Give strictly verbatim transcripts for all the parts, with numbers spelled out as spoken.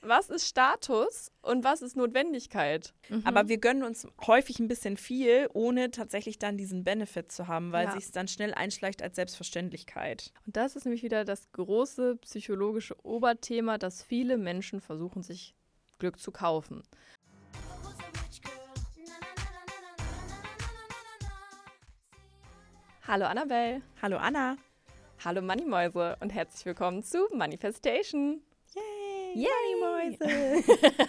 was ist Status und was ist Notwendigkeit? Mhm. Aber wir gönnen uns häufig ein bisschen viel, ohne tatsächlich dann diesen Benefit zu haben, weil ja. sich es dann schnell einschleicht als Selbstverständlichkeit. Und das ist nämlich wieder das große psychologische Oberthema, dass viele Menschen versuchen, sich Glück zu kaufen. Hallo Annabelle. Hallo Anna. Hallo Moneymäuse und herzlich willkommen zu Manifestation. Yay! Yay! Moneymäuse!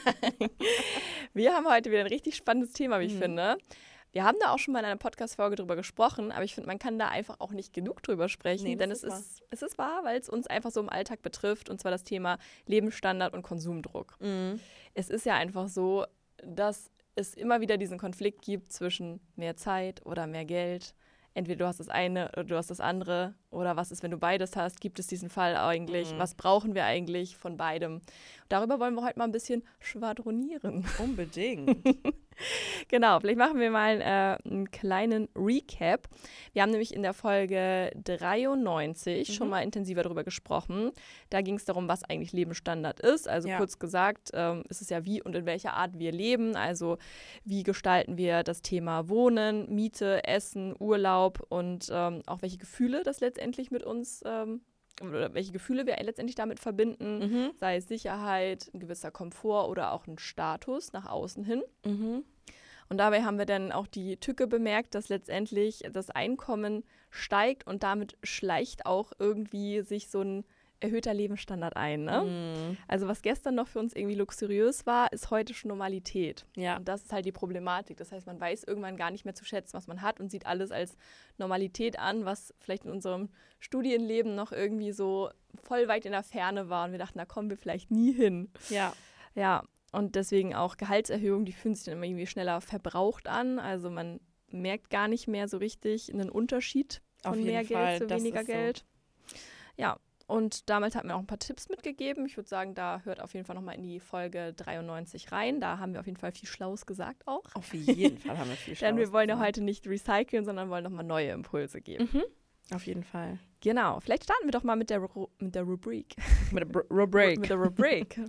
Wir haben heute wieder ein richtig spannendes Thema, wie ich mhm. finde. Wir haben da auch schon mal in einer Podcast-Folge drüber gesprochen, aber ich finde, man kann da einfach auch nicht genug drüber sprechen, nee, denn es ist, ist, es ist wahr, weil es uns einfach so im Alltag betrifft, und zwar das Thema Lebensstandard und Konsumdruck. Mhm. Es ist ja einfach so, dass es immer wieder diesen Konflikt gibt zwischen mehr Zeit oder mehr Geld. Entweder du hast das eine oder du hast das andere. Oder was ist, wenn du beides hast? Gibt es diesen Fall eigentlich? Mhm. Was brauchen wir eigentlich von beidem? Darüber wollen wir heute mal ein bisschen schwadronieren. Unbedingt. Genau, vielleicht machen wir mal äh, einen kleinen Recap. Wir haben nämlich in der Folge dreiundneunzig mhm. schon mal intensiver darüber gesprochen. Da ging es darum, was eigentlich Lebensstandard ist. Also ja. kurz gesagt, ähm, ist es ja wie und in welcher Art wir leben. Also wie gestalten wir das Thema Wohnen, Miete, Essen, Urlaub und ähm, auch welche Gefühle das letztendlich mit uns ähm, oder welche Gefühle wir letztendlich damit verbinden, mhm. sei es Sicherheit, ein gewisser Komfort oder auch ein Status nach außen hin. Mhm. Und dabei haben wir dann auch die Tücke bemerkt, dass letztendlich das Einkommen steigt und damit schleicht auch irgendwie sich so ein erhöhter Lebensstandard ein. Ne? Mhm. Also was gestern noch für uns irgendwie luxuriös war, ist heute schon Normalität. Ja. Und das ist halt die Problematik. Das heißt, man weiß irgendwann gar nicht mehr zu schätzen, was man hat und sieht alles als Normalität an, was vielleicht in unserem Studienleben noch irgendwie so voll weit in der Ferne war. Und wir dachten, da kommen wir vielleicht nie hin. Ja. Ja, und deswegen auch Gehaltserhöhungen, die fühlen sich dann immer irgendwie schneller verbraucht an. Also man merkt gar nicht mehr so richtig einen Unterschied von Auf jeden mehr Fall, Geld zu das weniger ist so. Geld. Ja. Und damals hatten wir auch ein paar Tipps mitgegeben. Ich würde sagen, da hört auf jeden Fall nochmal in die Folge dreiundneunzig rein. Da haben wir auf jeden Fall viel Schlaues gesagt auch. Auf jeden Fall haben wir viel Schlaues Denn wir wollen ja heute nicht recyceln, sondern wollen nochmal neue Impulse geben. Mhm. Auf jeden Fall. Genau. Vielleicht starten wir doch mal mit der, Ru- mit der Rubrik. Mit der Br- Rubrik. mit der Rubrik.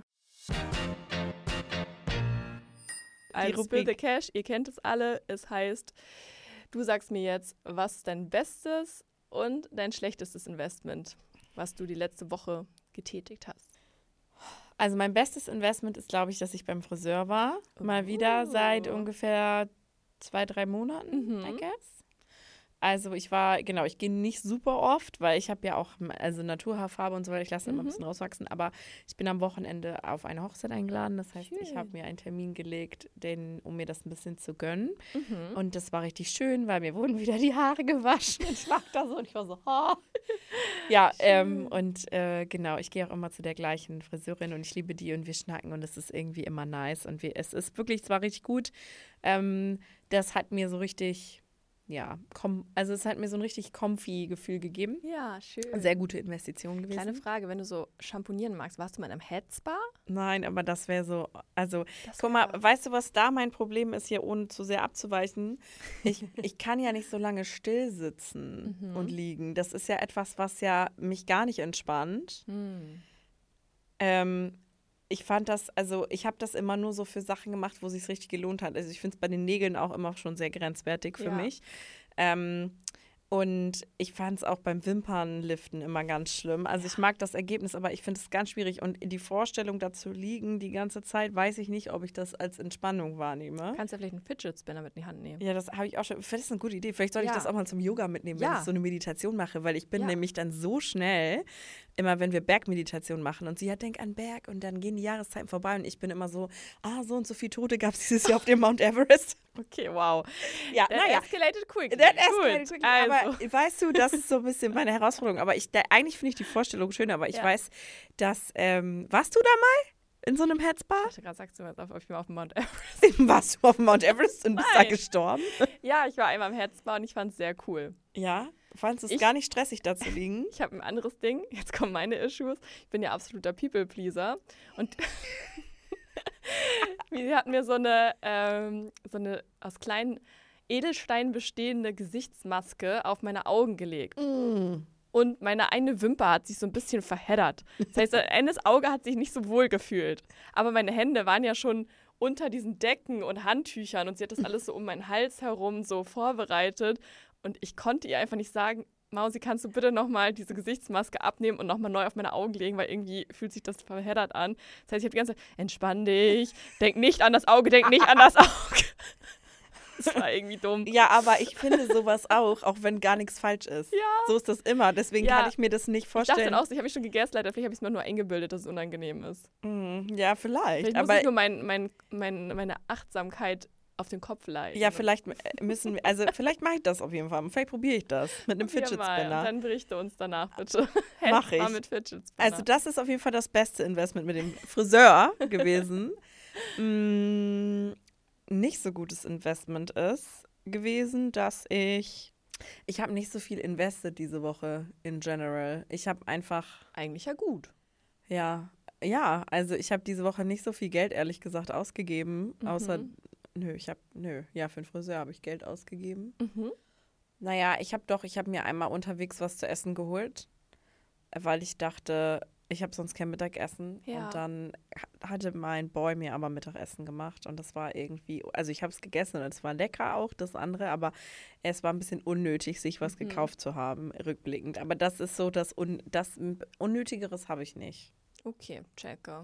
Also Spill the Cash, ihr kennt es alle. Es heißt, du sagst mir jetzt, was ist dein bestes und dein schlechtestes Investment, was du die letzte Woche getätigt hast? Also mein bestes Investment ist, glaube ich, dass ich beim Friseur war. Oh. Mal wieder seit ungefähr zwei, drei Monaten, mhm. I guess. Also ich war, genau, ich gehe nicht super oft, weil ich habe ja auch also Naturhaarfarbe und so weiter, ich lasse mhm. immer ein bisschen rauswachsen, aber ich bin am Wochenende auf eine Hochzeit eingeladen, das heißt, schön. Ich habe mir einen Termin gelegt, den, um mir das ein bisschen zu gönnen mhm. und das war richtig schön, weil mir wurden wieder die Haare gewaschen und ich lag da so und ich war so, oh. Ja, ähm, und äh, genau, ich gehe auch immer zu der gleichen Friseurin und ich liebe die und wir schnacken und es ist irgendwie immer nice und wir, es ist wirklich zwar richtig gut, ähm, das hat mir so richtig... Ja, kom- also es hat mir so ein richtig comfy Gefühl gegeben. Ja, schön. Sehr gute Investition gewesen. Kleine Frage, wenn du so shampoonieren magst, warst du mal in einem Headspa? Nein, aber das wäre so, also das guck mal, weißt du, was da mein Problem ist hier, ohne zu sehr abzuweichen? Ich, ich kann ja nicht so lange still sitzen mhm. und liegen. Das ist ja etwas, was ja mich gar nicht entspannt. Mhm. Ähm, Ich fand das, also ich habe das immer nur so für Sachen gemacht, wo es sich richtig gelohnt hat. Also ich finde es bei den Nägeln auch immer schon sehr grenzwertig für ja. mich. Ähm, und ich fand es auch beim Wimpernliften immer ganz schlimm. Also ja. ich mag das Ergebnis, aber ich finde es ganz schwierig. Und die Vorstellung dazu liegen die ganze Zeit, weiß ich nicht, ob ich das als Entspannung wahrnehme. Du kannst ja vielleicht einen Fidget Spinner mit in die Hand nehmen. Ja, das habe ich auch schon. Das ist eine gute Idee. Vielleicht soll ja. ich das auch mal zum Yoga mitnehmen, wenn ja. ich so eine Meditation mache. Weil ich bin ja. nämlich dann so schnell, immer wenn wir Bergmeditation machen und sie hat, denk an Berg und dann gehen die Jahreszeiten vorbei und ich bin immer so, ah, so und so viele Tote gab es dieses Jahr auf dem Mount Everest. Okay, wow. Ja, That naja. escalated quickly. That escalated quickly. Also. Aber weißt du, das ist so ein bisschen meine Herausforderung. Aber ich, da, eigentlich finde ich die Vorstellung schön, aber ich ja. weiß, dass, ähm, warst du da mal in so einem Headspa? Ich dachte gerade, sagst du jetzt auf, ich bin auf dem Mount Everest. Warst du auf dem Mount Everest und bist da gestorben? Ja, ich war einmal im Headspa und ich fand es sehr cool. Ja? Fandest du es gar nicht stressig, da zu liegen? Ich habe ein anderes Ding. Jetzt kommen meine Issues. Ich bin ja absoluter People-Pleaser. Und sie hat mir so eine, ähm, so eine aus kleinen Edelsteinen bestehende Gesichtsmaske auf meine Augen gelegt. Mm. und meine eine Wimper hat sich so ein bisschen verheddert. Das heißt, eines Auge hat sich nicht so wohl gefühlt. Aber meine Hände waren ja schon unter diesen Decken und Handtüchern und sie hat das alles so um meinen Hals herum so vorbereitet. Und ich konnte ihr einfach nicht sagen, Mausi, kannst du bitte nochmal diese Gesichtsmaske abnehmen und nochmal neu auf meine Augen legen, weil irgendwie fühlt sich das verheddert an. Das heißt, ich habe die ganze Zeit, entspann dich, denk nicht an das Auge, denk nicht an das Auge. Das war irgendwie dumm. Ja, aber ich finde sowas auch, auch wenn gar nichts falsch ist. Ja. So ist das immer, deswegen Ja. kann ich mir das nicht Ich vorstellen. dachte dann auch, so, ich habe mich schon gegaslightet, vielleicht habe ich es mir nur eingebildet, dass es unangenehm ist. Mm, ja, vielleicht. Vielleicht aber muss ich nur mein, mein, mein, meine Achtsamkeit auf den Kopf leiten. ja, vielleicht müssen wir, also vielleicht mache ich das auf jeden Fall. Vielleicht probiere ich das mit einem Probier Fidget mal. Spinner. Und dann berichte uns danach bitte. Mach ich. Mal mit Fidget Spinner. Also das ist auf jeden Fall das beste Investment mit dem Friseur gewesen. mm, nicht so gutes Investment ist gewesen, dass ich, ich habe nicht so viel invested diese Woche in general. Ich habe einfach, Eigentlich ja gut. ja, ja, also ich habe diese Woche nicht so viel Geld, ehrlich gesagt, ausgegeben, Mhm. außer, nö, ich habe, nö, ja, für den Friseur habe ich Geld ausgegeben. Mhm. Naja, ich habe doch, ich habe mir einmal unterwegs was zu essen geholt, weil ich dachte, ich habe sonst kein Mittagessen. Ja. Und dann ha- hatte mein Boy mir aber Mittagessen gemacht und das war irgendwie, also ich habe es gegessen und es war lecker auch, das andere, aber es war ein bisschen unnötig, sich was Mhm. gekauft zu haben, rückblickend. Aber das ist so, das, Un das Unnötigeres habe ich nicht. Okay, checke.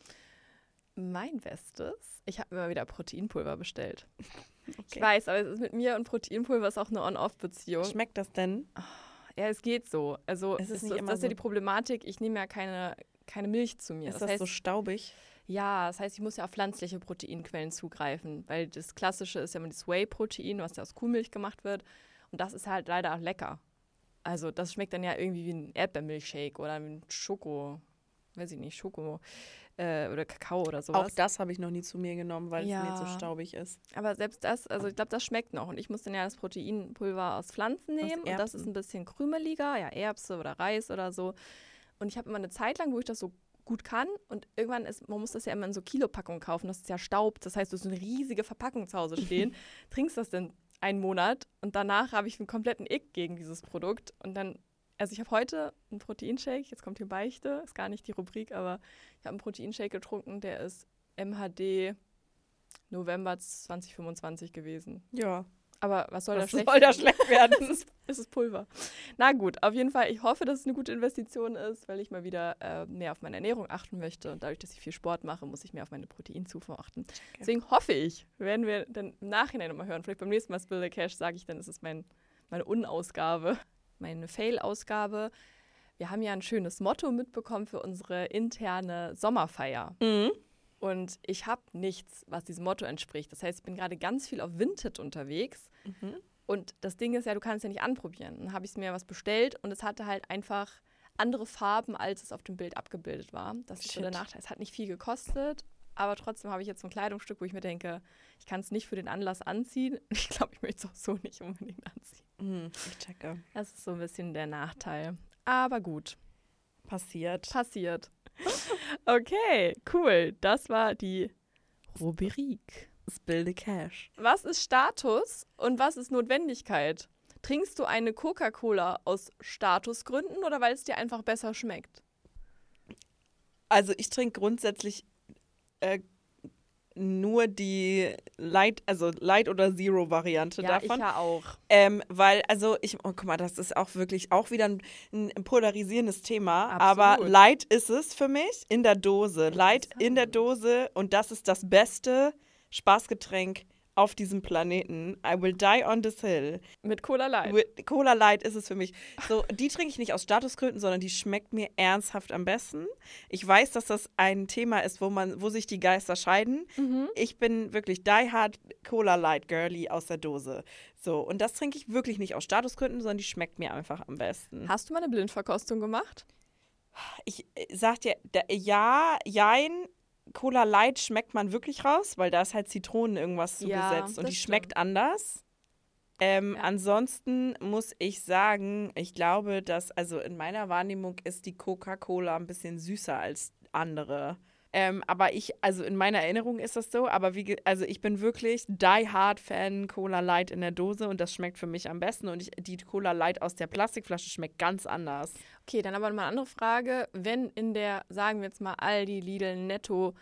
Mein Bestes, ich habe mir mal wieder Proteinpulver bestellt. Ich Okay. weiß, aber es ist mit mir und Proteinpulver ist auch eine On-Off-Beziehung. Schmeckt das denn? Ja, es geht so. Also Es ist es nicht ist, immer das ist ja so- die Problematik, ich nehme ja keine, keine Milch zu mir. Ist das das heißt, so staubig? ja, das heißt, ich muss ja auf pflanzliche Proteinquellen zugreifen, weil das Klassische ist ja immer das Whey-Protein, was ja aus Kuhmilch gemacht wird. Und das ist halt leider auch lecker. Also das schmeckt dann ja irgendwie wie ein Erdbeermilchshake oder ein Schoko, weiß ich nicht, Schoko äh, oder Kakao oder sowas. Auch das habe ich noch nie zu mir genommen, weil Ja. es mir zu staubig ist. Aber selbst das, also ich glaube, das schmeckt noch. Und ich muss dann ja das Proteinpulver aus Pflanzen nehmen. Und das Erbsen. ist ein bisschen krümeliger, ja, Erbse oder Reis oder so. Und ich habe immer eine Zeit lang, wo ich das so gut kann. Und irgendwann ist, man muss das ja immer in so Kilopackungen kaufen. Das ist ja Staub. Das heißt, du hast so eine riesige Verpackung zu Hause stehen, trinkst das dann einen Monat und danach habe ich einen kompletten Ick gegen dieses Produkt. Und dann, also ich habe heute einen Proteinshake, jetzt kommt hier Beichte, ist gar nicht die Rubrik, aber ich habe einen Proteinshake getrunken, der ist M H D November zwanzig fünfundzwanzig gewesen. Ja. Aber was soll Was da schlecht soll da werden? schlecht werden? es, ist, es ist Pulver. Na gut, auf jeden Fall, ich hoffe, dass es eine gute Investition ist, weil ich mal wieder äh, mehr auf meine Ernährung achten möchte. Und dadurch, dass ich viel Sport mache, muss ich mehr auf meine Proteinzufuhr achten. Deswegen hoffe ich, werden wir dann im Nachhinein nochmal hören. Vielleicht beim nächsten Mal Spill the Cash sage ich dann, ist es mein, meine Unausgabe, meine Fail-Ausgabe. Wir haben ja ein schönes Motto mitbekommen für unsere interne Sommerfeier. Mhm. Und ich habe nichts, was diesem Motto entspricht. Das heißt, ich bin gerade ganz viel auf Vinted unterwegs. Mhm. Und das Ding ist ja, du kannst es ja nicht anprobieren. Dann habe ich mir was bestellt und es hatte halt einfach andere Farben, als es auf dem Bild abgebildet war. Das ist so der Shit. Nachteil. Es hat nicht viel gekostet, aber trotzdem habe ich jetzt so ein Kleidungsstück, wo ich mir denke, ich kann es nicht für den Anlass anziehen. Ich glaube, ich möchte es auch so nicht unbedingt anziehen. Mhm. Ich checke. Das ist so ein bisschen der Nachteil. Aber gut, Passiert. passiert. Okay, cool. Das war die Rubrik. Spill the cash. Was ist Status und was ist Notwendigkeit? Trinkst du eine Coca-Cola aus Statusgründen oder weil es dir einfach besser schmeckt? Also ich trinke grundsätzlich äh, nur die Light, also Light oder Zero Variante Ja, davon. ich ja auch. Ähm, weil, also ich, oh, guck mal, das ist auch wirklich auch wieder ein, ein polarisierendes Thema. Absolut. Aber Light ist es für mich in der Dose. Light in der Dose und das ist das beste Spaßgetränk auf diesem Planeten. I will die on this hill. Mit Cola Light. With Cola Light ist es für mich. So, die trinke ich nicht aus Statusgründen, sondern die schmeckt mir ernsthaft am besten. Ich weiß, dass das ein Thema ist, wo man, wo sich die Geister scheiden. Mhm. Ich bin wirklich die hard Cola Light Girlie aus der Dose. So, und das trinke ich wirklich nicht aus Statusgründen, sondern die schmeckt mir einfach am besten. Hast du mal eine Blindverkostung gemacht? Ich äh, sag dir, da, ja, jein. Cola Light schmeckt man wirklich raus, weil da ist halt Zitronen irgendwas Ja, zugesetzt und das die schmeckt stimmt. anders. Ähm, Ja. Ansonsten muss ich sagen, ich glaube, dass, also in meiner Wahrnehmung ist die Coca-Cola ein bisschen süßer als andere Ähm, aber ich, also in meiner Erinnerung ist das so, aber wie, also ich bin wirklich Die-Hard-Fan Cola Light in der Dose und das schmeckt für mich am besten und ich, die Cola Light aus der Plastikflasche schmeckt ganz anders. Okay, dann aber mal eine andere Frage. Wenn in der, sagen wir jetzt mal, Aldi, Lidl, Netto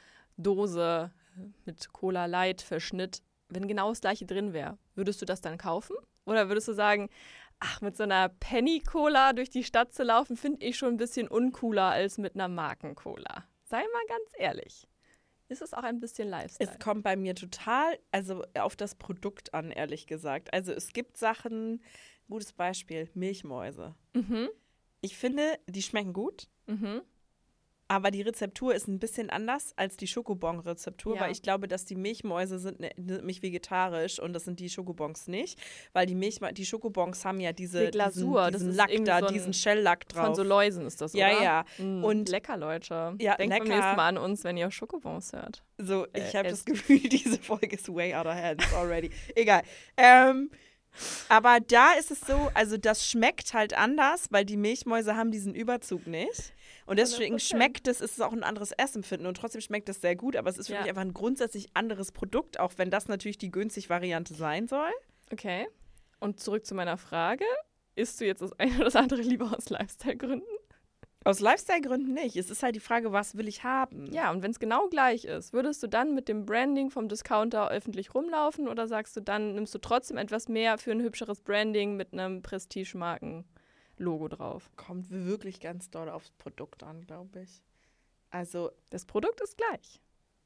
Dose mit Cola Light Verschnitt, wenn genau das gleiche drin wäre, würdest du das dann kaufen? Oder würdest du sagen, ach, mit so einer Penny-Cola durch die Stadt zu laufen, finde ich schon ein bisschen uncooler als mit einer Marken-Cola? Sei mal ganz ehrlich. Ist es auch ein bisschen Lifestyle? Es kommt bei mir total, also auf das Produkt an, ehrlich gesagt. Also es gibt Sachen, gutes Beispiel, Milchmäuse. Mhm. Ich finde, die schmecken gut. Mhm. Aber die Rezeptur ist ein bisschen anders als die Schokobon-Rezeptur, Ja. weil ich glaube, dass die Milchmäuse sind ne- nämlich vegetarisch und das sind die Schokobons nicht. Weil die Milch, die Schokobons haben ja diese, Die Glasur, diesen, das diesen ist Lack irgendwie da, so ein- diesen Shell-Lack drauf. Von so Läusen ist das, Ja, oder? ja. Mm, Und- lecker, Leute. Ja, Denkt beim lecker. nächsten Mal an uns, wenn ihr Schokobons hört. So, Äh, ich habe das esst. Gefühl, diese Folge ist way out of hands already. Egal. Ähm, aber da ist es so, also das schmeckt halt anders, weil die Milchmäuse haben diesen Überzug nicht. Und deswegen hundert Prozent. schmeckt es, ist es auch ein anderes Essempfinden und trotzdem schmeckt es sehr gut, aber es ist für Ja. mich einfach ein grundsätzlich anderes Produkt, auch wenn das natürlich die günstige Variante sein soll. Okay. Und zurück zu meiner Frage. Isst du jetzt das eine oder das andere lieber aus Lifestyle-Gründen? Aus Lifestyle-Gründen nicht. Es ist halt die Frage, was will ich haben? Ja, und wenn es genau gleich ist, würdest du dann mit dem Branding vom Discounter öffentlich rumlaufen oder sagst du dann, nimmst du trotzdem etwas mehr für ein hübscheres Branding mit einem Prestige-Marken-Logo drauf? Kommt wirklich ganz doll aufs Produkt an, glaube ich. Also, Das Produkt ist gleich.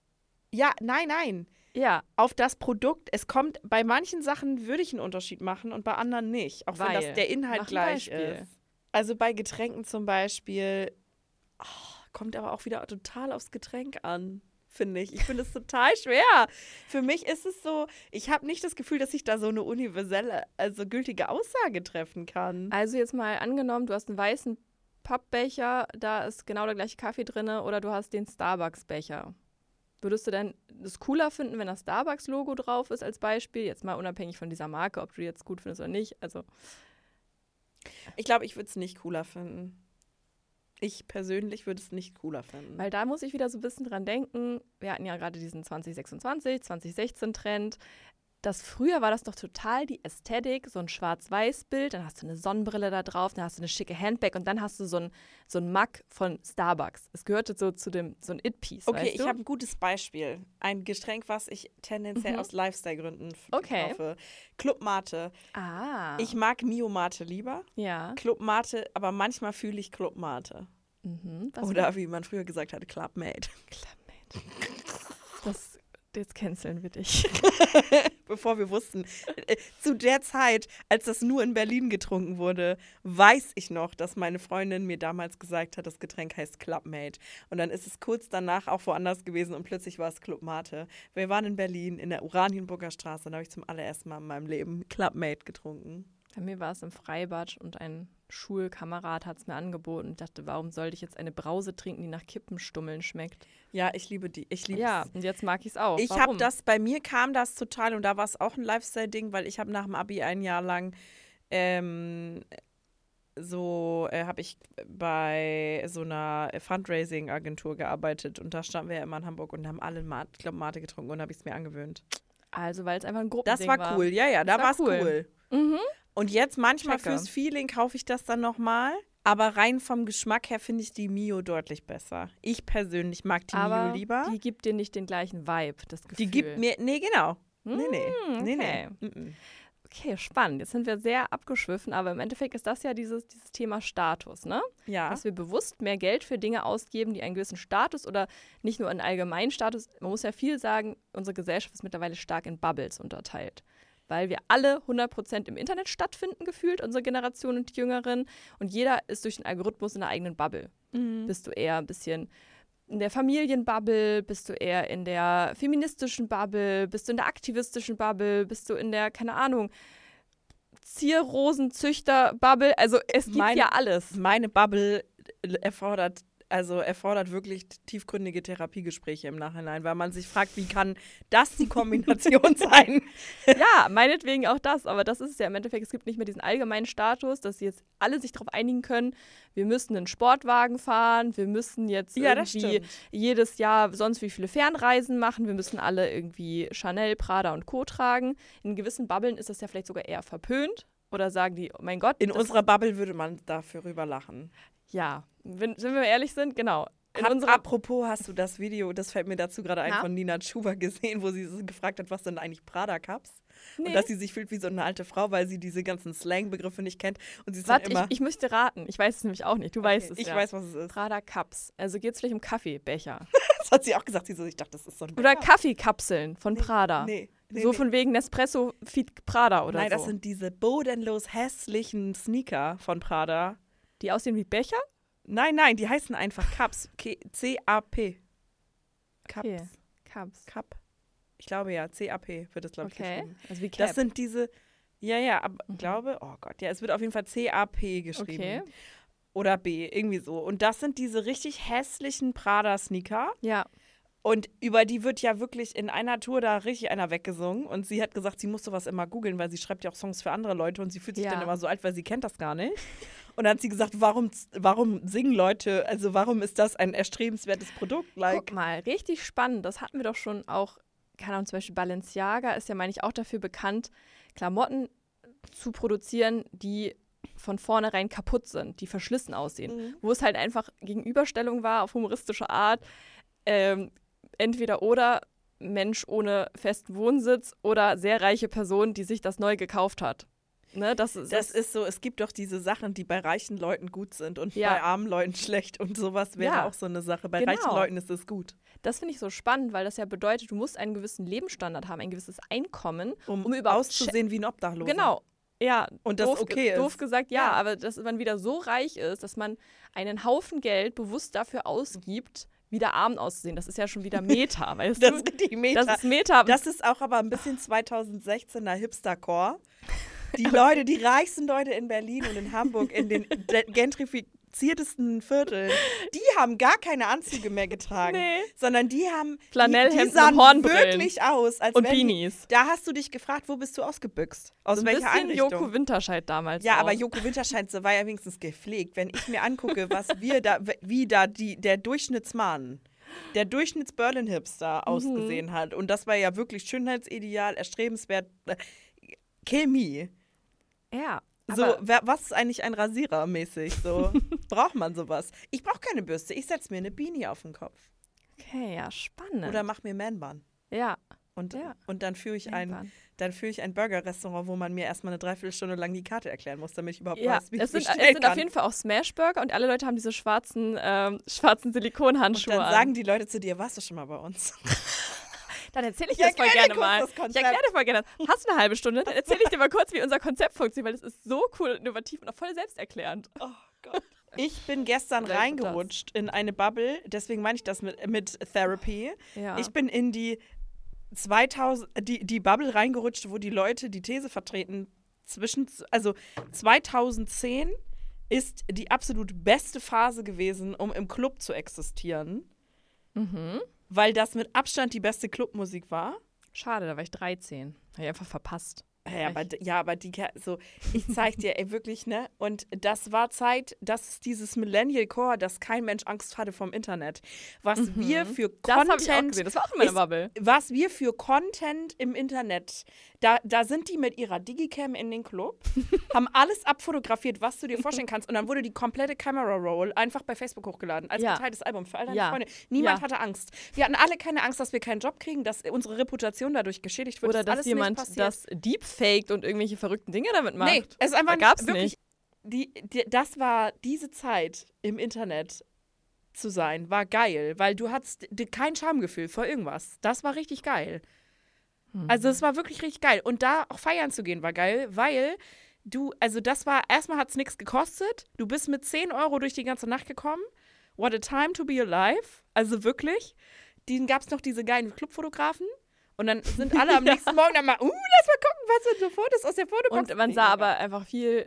ja, nein, nein. Ja, Auf das Produkt, es kommt, bei manchen Sachen würde ich einen Unterschied machen und bei anderen nicht. Auch wenn Weil, das der Inhalt mach ein gleich Beispiel. ist. Also bei Getränken zum Beispiel, oh, kommt aber auch wieder total aufs Getränk an, finde ich. Ich finde es total schwer. Für mich ist es so, ich habe nicht das Gefühl, dass ich da so eine universelle, also gültige Aussage treffen kann. also jetzt mal angenommen, du hast einen weißen Pappbecher, da ist genau der gleiche Kaffee drin, oder du hast den Starbucks-Becher. Würdest du denn das cooler finden, wenn das Starbucks-Logo drauf ist als Beispiel? Jetzt mal unabhängig von dieser Marke, ob du die jetzt gut findest oder nicht. Also Ich glaube, ich würde es nicht cooler finden. Ich persönlich würde es nicht cooler finden. Weil da muss ich wieder so ein bisschen dran denken. Wir hatten ja gerade diesen zwanzig sechsundzwanzig, zwanzig sechzehn Trend. Das früher war das doch total die Ästhetik, so ein Schwarz-Weiß-Bild, dann hast du eine Sonnenbrille da drauf, dann hast du eine schicke Handbag und dann hast du so ein, so ein Mug von Starbucks. Es gehörte so zu dem, so ein It-Piece, Okay, weißt ich du? habe ein gutes Beispiel. Ein Getränk, was ich tendenziell Mhm. aus Lifestyle-Gründen f- Okay. kaufe. Club Mate. Ah, Ich mag Mio Mate lieber. ja. Club Mate, aber manchmal fühle ich Club Mate. Mhm, was Oder wie man früher gesagt hatte, Club Mate. Clubmate. Das, jetzt canceln wir dich. Bevor wir wussten, äh, zu der Zeit, als das nur in Berlin getrunken wurde, weiß ich noch, dass meine Freundin mir damals gesagt hat, das Getränk heißt Club Mate. Und dann ist es kurz danach auch woanders gewesen und plötzlich war es Club Mate. Wir waren in Berlin in der Oranienburger Straße und da habe ich zum allerersten Mal in meinem Leben Club Mate getrunken. Bei mir war es im Freibad und ein Schulkamerad hat es mir angeboten. Ich dachte, warum sollte ich jetzt eine Brause trinken, die nach Kippenstummeln schmeckt? Ja, ich liebe die. Ich liebe Ja, und jetzt mag ich es auch. Ich Warum? habe das, bei mir kam das total und da war es auch ein Lifestyle-Ding, weil ich habe nach dem Abi ein Jahr lang ähm, so, äh, habe ich bei so einer Fundraising-Agentur gearbeitet und da standen wir ja immer in Hamburg und haben alle, Mat, ich glaube, Mate getrunken und habe ich es mir angewöhnt. Also, weil es einfach ein Das Gruppending war war. cool, ja, ja, da Das war es war cool. cool. Mhm. Und jetzt manchmal Checke. fürs Feeling kaufe ich das dann nochmal. Aber rein vom Geschmack her finde ich die Mio deutlich besser. Ich persönlich mag die Aber Mio lieber. die gibt dir nicht den gleichen Vibe, das Gefühl. Die gibt mir, nee, genau. Nee, nee, Mm, nee, okay. nee. Mm-mm. Okay, spannend. Jetzt sind wir sehr abgeschwiffen, aber im Endeffekt ist das ja dieses, dieses Thema Status, ne? Ja. Dass wir bewusst mehr Geld für Dinge ausgeben, die einen gewissen Status oder nicht nur einen allgemeinen Status. Man muss ja viel sagen, unsere Gesellschaft ist mittlerweile stark in Bubbles unterteilt. Weil wir alle hundert Prozent im Internet stattfinden, gefühlt, unsere Generation und die Jüngeren. Und jeder ist durch den Algorithmus in einer eigenen Bubble. Mhm. Bist du eher ein bisschen in der Familienbubble? Bist du eher in der feministischen Bubble? Bist du in der aktivistischen Bubble? Bist du in der, keine Ahnung, Zierrosenzüchter-Bubble? Also es gibt Meine- ja alles. Meine Bubble erfordert also erfordert wirklich tiefgründige Therapiegespräche im Nachhinein, weil man sich fragt, wie kann das die Kombination sein? Ja, meinetwegen auch das, aber das ist es ja im Endeffekt, es gibt nicht mehr diesen allgemeinen Status, dass jetzt alle sich darauf einigen können, wir müssen einen Sportwagen fahren, wir müssen jetzt Ja, das irgendwie stimmt. jedes Jahr sonst wie viele Fernreisen machen, wir müssen alle irgendwie Chanel, Prada und Co. tragen. In gewissen Bubblen ist das ja vielleicht sogar eher verpönt oder sagen die, oh mein Gott. In das, unserer Bubble würde man dafür rüber lachen. Ja, wenn, wenn wir ehrlich sind, genau. In Hab, unserer apropos, hast du das Video, das fällt mir dazu gerade ein, Na? von Nina Chuba gesehen, wo sie so gefragt hat, was sind eigentlich Prada-Cups? Nee. Und dass sie sich fühlt wie so eine alte Frau, weil sie diese ganzen Slang-Begriffe nicht kennt. Und sie ist Warte, dann ich, immer... ich müsste raten. Ich weiß es nämlich auch nicht. Du weißt es ich ja. weiß, was es ist. Prada Cups. Also geht es vielleicht um Kaffeebecher. Das hat sie auch gesagt. Sie so, ich dachte, das ist so ein Oder Becher. Kaffeekapseln von Nee, Prada. Nee. nee so nee. von wegen Nespresso Feed Prada oder Nein, so. das sind diese bodenlos hässlichen Sneaker von Prada. Die aussehen wie Becher? Nein, nein, die heißen einfach Cups. C A P. Cups. Okay. Cups. Cup. Ich glaube ja, C A P wird das, glaube ich, Okay. geschrieben. Also wie Cap. Das sind diese, ja, ja, aber Mhm. glaube, oh Gott, ja, es wird auf jeden Fall C A P geschrieben. Okay. Oder B, irgendwie so. Und das sind diese richtig hässlichen Prada-Sneaker. Ja. Und über die wird ja wirklich in einer Tour da richtig einer weggesungen. Und sie hat gesagt, sie muss sowas immer googeln, weil sie schreibt ja auch Songs für andere Leute und sie fühlt sich Ja. dann immer so alt, weil sie kennt das gar nicht. Und dann hat sie gesagt, warum, warum singen Leute, also warum ist das ein erstrebenswertes Produkt? Like, Guck mal, richtig spannend. Das hatten wir doch schon auch, keine Ahnung, zum Beispiel Balenciaga ist ja, meine ich, auch dafür bekannt, Klamotten zu produzieren, die von vornherein kaputt sind, die verschlissen aussehen. Mhm. Wo es halt einfach Gegenüberstellung war auf humoristische Art. Ähm, entweder oder Mensch ohne festen Wohnsitz oder sehr reiche Person, die sich das neu gekauft hat. Ne, das, ist, das ist so, es gibt doch diese Sachen, die bei reichen Leuten gut sind und Ja. bei armen Leuten schlecht. Und sowas wäre Ja. auch so eine Sache. Bei Genau. reichen Leuten ist es gut, das finde ich so spannend, weil das ja bedeutet, du musst einen gewissen Lebensstandard haben, ein gewisses Einkommen, um, um überhaupt auszusehen wie ein Obdachloser. Genau. Ja, Und das doof, okay ist. Doof gesagt, ja, Ja. aber dass man wieder so reich ist, dass man einen Haufen Geld bewusst dafür ausgibt, wieder arm auszusehen. Das ist ja schon wieder Meta, weißt Das du? ist richtig Meta. Das ist Meta. Das ist auch aber ein bisschen zweitausendsechzehner Hipster-Core. Die Leute, die reichsten Leute in Berlin und in Hamburg, in den de- gentrifiziertesten Vierteln, die haben gar keine Anzüge mehr getragen. Nee. Sondern die haben, Flanellhemden die, die sahen und Hornbrillen. wirklich aus, als Und wenn die, Beanies. Da hast du dich gefragt, wo bist du ausgebüxt? Aus So ein welcher bisschen Einrichtung? Joko Winterscheid damals Ja, auch. aber Joko Winterscheid war ja wenigstens gepflegt. Wenn ich mir angucke, was wir da, wie da die, der Durchschnittsmann, der Durchschnitts-Berlin-Hipster ausgesehen hat, und das war ja wirklich Schönheitsideal, erstrebenswert, äh, kill me. Ja. So, aber wer, was ist eigentlich ein Rasierer mäßig? So, braucht man sowas? Ich brauche keine Bürste, ich setze mir eine Beanie auf den Kopf. okay, ja, spannend. Oder mach mir Man-Bun. ja. Und, Ja. und dann führe ich ein, Man-Bun. dann führe ich ein Burger-Restaurant, wo man mir erstmal eine Dreiviertelstunde lang die Karte erklären muss, damit ich überhaupt Ja, weiß, wie ich es sind, es bestellen sind kann. auf jeden Fall auch Smashburger und alle Leute haben diese schwarzen, ähm, schwarzen Und Silikonhandschuhe dann an. sagen die Leute zu dir, warst du schon mal bei uns? Dann erzähle ich Ich dir das voll erkläre gerne dir kurz mal. das Ich Konzept. erkläre dir voll gerne. Hast du eine halbe Stunde? Dann erzähle ich dir mal kurz, wie unser Konzept funktioniert, weil das ist so cool und innovativ und auch voll selbsterklärend. Oh Gott. Ich bin gestern Vielleicht reingerutscht in eine Bubble, deswegen meine ich das mit, mit Therapy. Ja. Ich bin in die zweitausend, die, die Bubble reingerutscht, wo die Leute die These vertreten, zwischen, also zweitausendzehn ist die absolut beste Phase gewesen, um im Club zu existieren, Mhm. weil das mit Abstand die beste Clubmusik war. Schade, da war ich dreizehn. Habe ich einfach verpasst. Ja, aber, ja, aber die, Ker- so, ich zeig dir, ey, wirklich, ne? Und das war Zeit, das ist dieses Millennial Core, dass kein Mensch Angst hatte vom Internet. Was Mhm. wir für Das habe ich auch Content, gesehen. Das war auch in meiner ist- Bubble. was wir für Content im Internet, da, da sind die mit ihrer Digicam in den Club, haben alles abfotografiert, was du dir vorstellen kannst. Und dann wurde die komplette Camera Roll einfach bei Facebook hochgeladen, als Ja. geteiltes Album für all deine Ja. Freunde. Niemand Ja. hatte Angst. Wir hatten alle keine Angst, dass wir keinen Job kriegen, dass unsere Reputation dadurch geschädigt wird. Oder ist dass alles jemand nicht passiert. das deepfaked und irgendwelche verrückten Dinge damit macht. Nee, es ist einfach Da gab's nicht, wirklich, nicht. Die, die, das war diese Zeit im Internet zu sein, war geil, weil du hattest d- kein Schamgefühl vor irgendwas. Das war richtig geil. Hm. Also es war wirklich richtig geil. Und da auch feiern zu gehen war geil, weil du, also das war, erstmal hat es nichts gekostet. Du bist mit zehn Euro durch die ganze Nacht gekommen. What a time to be alive. Also wirklich. Dann gab es noch diese geilen Clubfotografen. Und dann sind alle am Ja. nächsten Morgen dann mal, uh, lass mal gucken, was sind so Fotos aus der Fotobox. Und man sah aber einfach viel,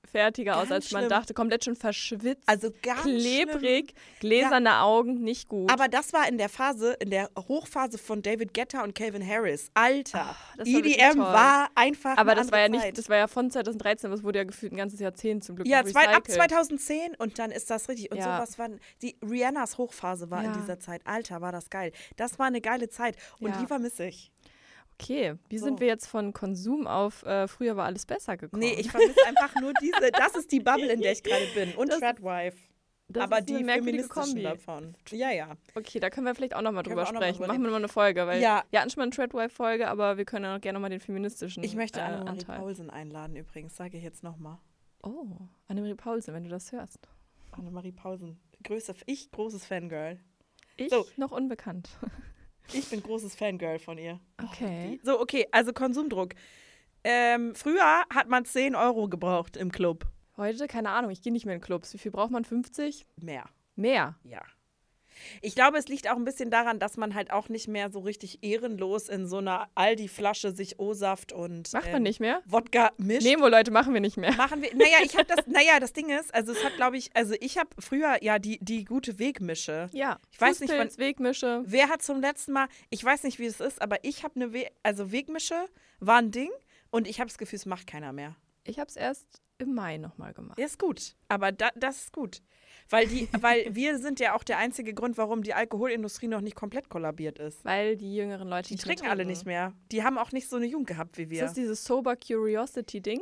fertiger aus, Ganz als man schlimm. dachte. Komplett schon verschwitzt, Also ganz klebrig, schlimm. gläserne Augen, nicht gut. Aber das war in der Phase, in der Hochphase von David Guetta und Calvin Harris. Alter, Ach, das war E D wirklich M toll. war einfach Aber eine das war ja andere nicht, Zeit. das war ja von zwanzig dreizehn, das wurde ja gefühlt ein ganzes Jahrzehnt zum Glück Ja, zwei, ab recycelt. zweitausendzehn und dann ist das richtig. Und Ja. sowas war, die Rihannas Hochphase war Ja. in dieser Zeit. Alter, war das geil. Das war eine geile Zeit und Ja. die vermisse ich. Okay, wie So. sind wir jetzt von Konsum auf äh, früher war alles besser gekommen? Nee, ich vermisse einfach nur diese, das ist die Bubble, in der ich gerade bin. Und Das- Tradwife. das Aber ist eine die merkwürdige feministischen Kombi. davon. Ja, ja. Okay, da können wir vielleicht auch nochmal Können drüber wir auch noch mal sprechen. drüber Machen wir mal eine Folge, weil Ja. wir hatten schon mal eine Treadwife-Folge, aber wir können auch gerne nochmal den feministischen Ich möchte äh, Annemarie Anteil. Paulsen einladen übrigens, sage ich jetzt nochmal. Oh, Annemarie Paulsen, wenn du das hörst. Annemarie Paulsen. Größe, ich großes Fangirl. Ich So. noch unbekannt. Ich bin großes Fangirl von ihr. Okay. So, okay, also Konsumdruck. Ähm, früher hat man zehn Euro gebraucht im Club. Heute, keine Ahnung, ich gehe nicht mehr in Clubs. Wie viel braucht man? fünfzig? Mehr. Mehr. Ja. Ich glaube, es liegt auch ein bisschen daran, dass man halt auch nicht mehr so richtig ehrenlos in so einer Aldi-Flasche sich O-Saft und Macht man ähm, nicht mehr? Wodka mischt. Nemo, Leute, machen wir nicht mehr. Machen wir. Naja, ich habe das. Naja, das Ding ist, also es hat, glaube ich, also ich habe früher ja die, die gute Wegmische. Ja, Ich weiß nicht, Fußpilz, Wegmische. Wer hat zum letzten Mal, ich weiß nicht, wie es ist, aber ich habe eine, We also Wegmische war ein Ding und ich habe das Gefühl, es macht keiner mehr. Ich habe es erst im Mai nochmal gemacht. Ja, ist gut. Aber da, das ist gut. Weil, die, weil wir sind ja auch der einzige Grund, warum die Alkoholindustrie noch nicht komplett kollabiert ist. Weil die jüngeren Leute Die nicht mehr trinken alle nicht mehr. Die haben auch nicht so eine Jugend gehabt wie Ist wir. das dieses Sober Curiosity-Ding?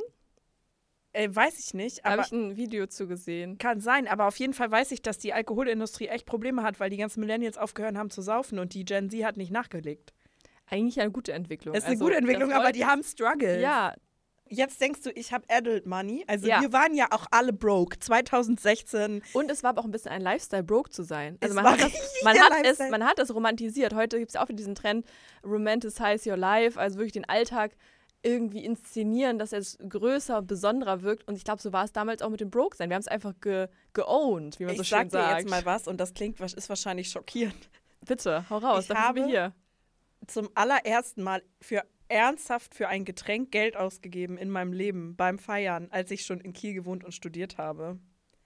Äh, weiß ich nicht, Da habe aber ich ein Video zu gesehen. kann sein. Aber auf jeden Fall weiß ich, dass die Alkoholindustrie echt Probleme hat, weil die ganzen Millennials aufgehört haben zu saufen und die Gen Z hat nicht nachgelegt. Eigentlich eine gute Entwicklung. Das ist eine Also, gute Entwicklung, das aber wollte- die haben Struggle. Ja, Jetzt denkst du, ich habe Adult Money. Also Ja. wir waren ja auch alle broke. zwanzig sechzehn. und es war aber auch ein bisschen ein Lifestyle, broke zu sein. Also Es man war hat, das, richtig man, der hat es, Lifestyle. man hat es romantisiert. Heute gibt es ja auch wieder diesen Trend, romanticize your life, also wirklich den Alltag irgendwie inszenieren, dass es größer, besonderer wirkt. Und ich glaube, so war es damals auch mit dem Broke-Sein. Wir haben es einfach ge geowned, wie man so Ich schön sag dir sagt. jetzt mal was und das klingt, ist wahrscheinlich schockierend. Bitte, hau raus, Ich dafür sind wir habe- hier. Zum allerersten Mal für ernsthaft für ein Getränk Geld ausgegeben in meinem Leben beim Feiern, als ich schon in Kiel gewohnt und studiert habe.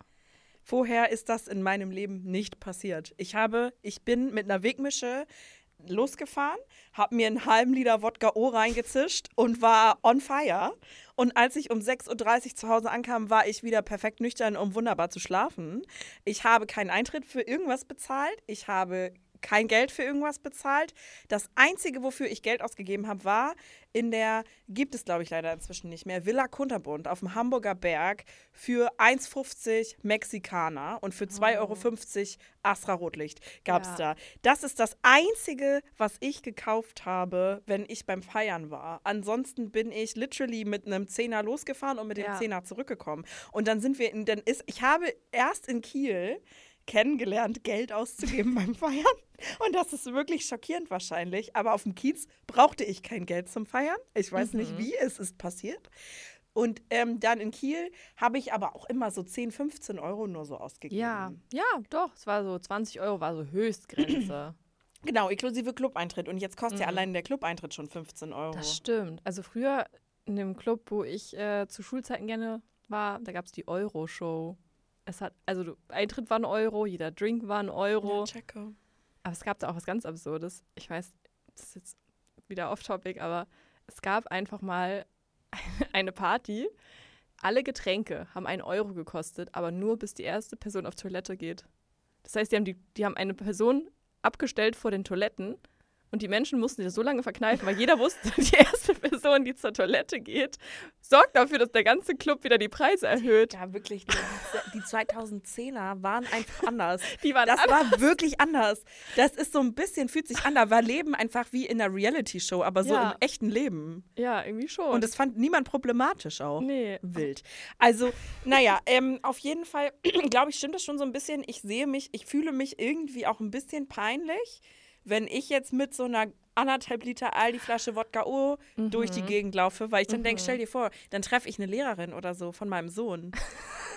Vorher ist das in meinem Leben nicht passiert. Ich habe, ich bin mit einer Wegmische losgefahren, habe mir einen halben Liter Wodka O reingezischt und war on fire. Und als ich um sechs Uhr dreißig zu Hause ankam, war ich wieder perfekt nüchtern, um wunderbar zu schlafen. Ich habe keinen Eintritt für irgendwas bezahlt. Ich habe kein Geld für irgendwas bezahlt. Das Einzige, wofür ich Geld ausgegeben habe, war in der, gibt es glaube ich leider inzwischen nicht mehr, Villa Kunterbund auf dem Hamburger Berg für eins fünfzig Mexikaner und für zwei Euro fünfzig Astra Rotlicht gab es Ja. da. Das ist das Einzige, was ich gekauft habe, wenn ich beim Feiern war. Ansonsten bin ich literally mit einem Zehner losgefahren und mit dem Ja. Zehner zurückgekommen. Und dann sind wir in, dann ist, ich habe erst in Kiel kennengelernt, Geld auszugeben beim Feiern. Und das ist wirklich schockierend wahrscheinlich. Aber auf dem Kiez brauchte ich kein Geld zum Feiern. Ich weiß Mhm. nicht, wie es ist passiert. Und ähm, dann in Kiel habe ich aber auch immer so zehn, fünfzehn Euro nur so ausgegeben. Ja, ja, doch. Es war so zwanzig Euro, war so Höchstgrenze. Genau, inklusive Clubeintritt. Und jetzt kostet ja Mhm. allein der Clubeintritt schon fünfzehn Euro. Das stimmt. Also früher in dem Club, wo ich äh, zu Schulzeiten gerne war, da gab es die Euro-Show. Es hat, also du, Eintritt war ein Euro, jeder Drink war ein Euro. Ja, checko. Aber es gab da auch was ganz Absurdes. Ich weiß, das ist jetzt wieder off-topic, aber es gab einfach mal eine Party. Alle Getränke haben einen Euro gekostet, aber nur bis die erste Person auf Toilette geht. Das heißt, die haben, die, die haben eine Person abgestellt vor den Toiletten und die Menschen mussten sich so lange verkneifen, weil jeder wusste, die erste Person, die zur Toilette geht, sorgt dafür, dass der ganze Club wieder die Preise erhöht. Ja, wirklich. Die, die zweitausendzehner waren einfach anders. Die waren Das alle- war wirklich anders. Das ist so ein bisschen, fühlt sich an, da war Leben einfach wie in einer Reality-Show, aber so Ja. im echten Leben. Ja, irgendwie schon. Und das fand niemand problematisch auch. nee. Wild. Also, naja, ähm, auf jeden Fall, glaube ich, stimmt das schon so ein bisschen. Ich sehe mich, ich fühle mich irgendwie auch ein bisschen peinlich, wenn ich jetzt mit so einer anderthalb Liter Aldi-Flasche Wodka O durch die Gegend laufe, weil ich dann denke, stell dir vor, dann treffe ich eine Lehrerin oder so von meinem Sohn.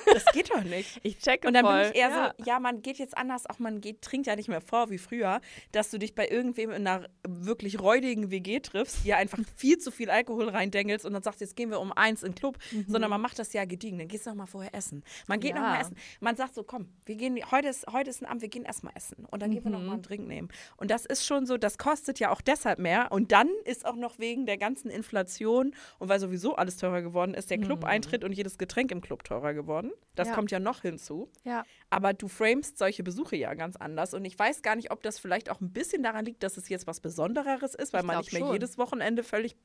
Das geht doch nicht. Ich checke Und dann voll. bin ich eher ja. so, ja, man geht jetzt anders, auch man geht, trinkt ja nicht mehr vor wie früher, dass du dich bei irgendwem in einer wirklich räudigen W G triffst, ihr einfach viel zu viel Alkohol reindengelst und dann sagst, jetzt gehen wir um eins in den Club, Mhm. sondern man macht das ja gediegen. Dann gehst du noch mal vorher essen. Man geht Ja. noch mal essen. Man sagt so, komm, wir gehen, heute ist, heute ist ein Abend, wir gehen erstmal essen. Und dann gehen wir noch Mhm. mal einen Drink nehmen. Und das ist schon so, das kostet ja auch deshalb mehr. Und dann ist auch noch wegen der ganzen Inflation und weil sowieso alles teurer geworden ist, der Club-Eintritt und jedes Getränk im Club teurer geworden. Das Ja. kommt ja noch hinzu. ja. Aber du framest solche Besuche ja ganz anders. Und ich weiß gar nicht, ob das vielleicht auch ein bisschen daran liegt, dass es jetzt was Besondereres ist, weil Ich man glaub nicht mehr schon. jedes Wochenende völlig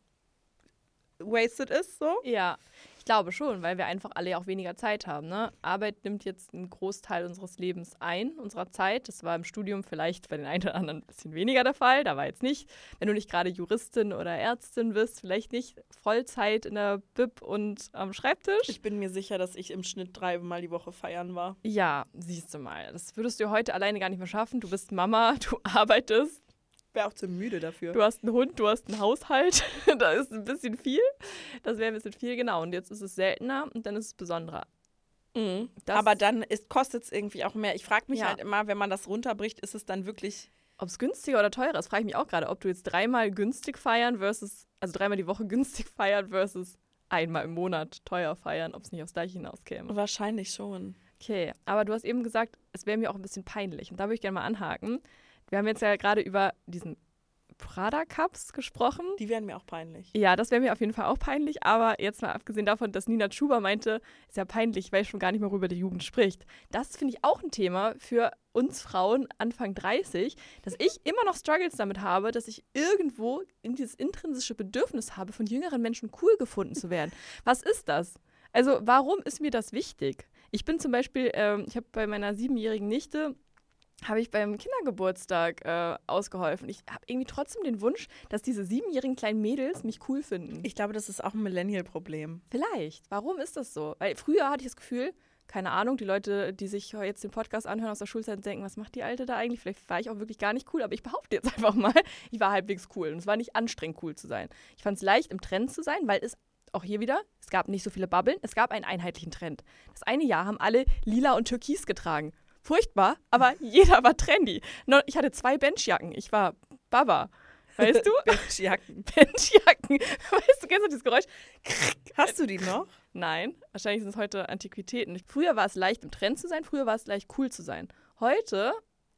wasted ist. So. Ja, ich glaube schon, weil wir einfach alle ja auch weniger Zeit haben. Ne? Arbeit nimmt jetzt einen Großteil unseres Lebens ein, unserer Zeit. Das war im Studium vielleicht bei den einen oder anderen ein bisschen weniger der Fall. Da war jetzt nicht, wenn du nicht gerade Juristin oder Ärztin bist, vielleicht nicht Vollzeit in der Bib und am Schreibtisch. Ich bin mir sicher, dass ich im Schnitt dreimal die Woche feiern war. Ja, siehst du mal. Das würdest du heute alleine gar nicht mehr schaffen. Du bist Mama, du arbeitest, Wäre auch zu müde dafür. du hast einen Hund, du hast einen Haushalt. Da ist ein bisschen viel. Das wäre ein bisschen viel, genau. Und jetzt ist es seltener und dann ist es besonderer. Mhm. Das- Aber dann kostet es irgendwie auch mehr. Ich frage mich Ja. halt immer, wenn man das runterbricht, ist es dann wirklich. Ob es günstiger oder teurer ist, frage ich mich auch gerade. Ob du jetzt dreimal günstig feiern versus, also dreimal die Woche günstig feiern versus einmal im Monat teuer feiern, ob es nicht aufs Gleiche hinauskäme. Wahrscheinlich schon. Okay, aber du hast eben gesagt, es wäre mir auch ein bisschen peinlich. Und da würde ich gerne mal anhaken. Wir haben jetzt ja gerade über diesen Prada Cups gesprochen. Die wären mir auch peinlich. Ja, das wäre mir auf jeden Fall auch peinlich. Aber jetzt mal abgesehen davon, dass Nina Chuba meinte, ist ja peinlich, weil schon gar nicht mehr über die Jugend spricht. Das finde ich auch ein Thema für uns Frauen Anfang dreißig, dass ich immer noch Struggles damit habe, dass ich irgendwo in dieses intrinsische Bedürfnis habe, von jüngeren Menschen cool gefunden zu werden. Was ist das? Also warum ist mir das wichtig? Ich bin zum Beispiel, ähm, ich habe bei meiner siebenjährigen Nichte habe ich beim Kindergeburtstag äh, ausgeholfen. Ich habe irgendwie trotzdem den Wunsch, dass diese siebenjährigen kleinen Mädels mich cool finden. Ich glaube, das ist auch ein Millennial-Problem. Vielleicht. Warum ist das so? Weil früher hatte ich das Gefühl, keine Ahnung, die Leute, die sich jetzt den Podcast anhören aus der Schulzeit, denken, was macht die Alte da eigentlich? Vielleicht war ich auch wirklich gar nicht cool, aber ich behaupte jetzt einfach mal, ich war halbwegs cool. Und es war nicht anstrengend, cool zu sein. Ich fand es leicht, im Trend zu sein, weil es auch hier wieder, es gab nicht so viele Bubbeln, es gab einen einheitlichen Trend. Das eine Jahr haben alle lila und türkis getragen. Furchtbar, aber jeder war trendy. No- Ich hatte zwei Benchjacken. Ich war Baba. Weißt du? Benchjacken. Benchjacken. Weißt du, kennst du dieses Geräusch? Hast du die noch? Nein, wahrscheinlich sind es heute Antiquitäten. Früher war es leicht, im Trend zu sein, früher war es leicht, cool zu sein. Heute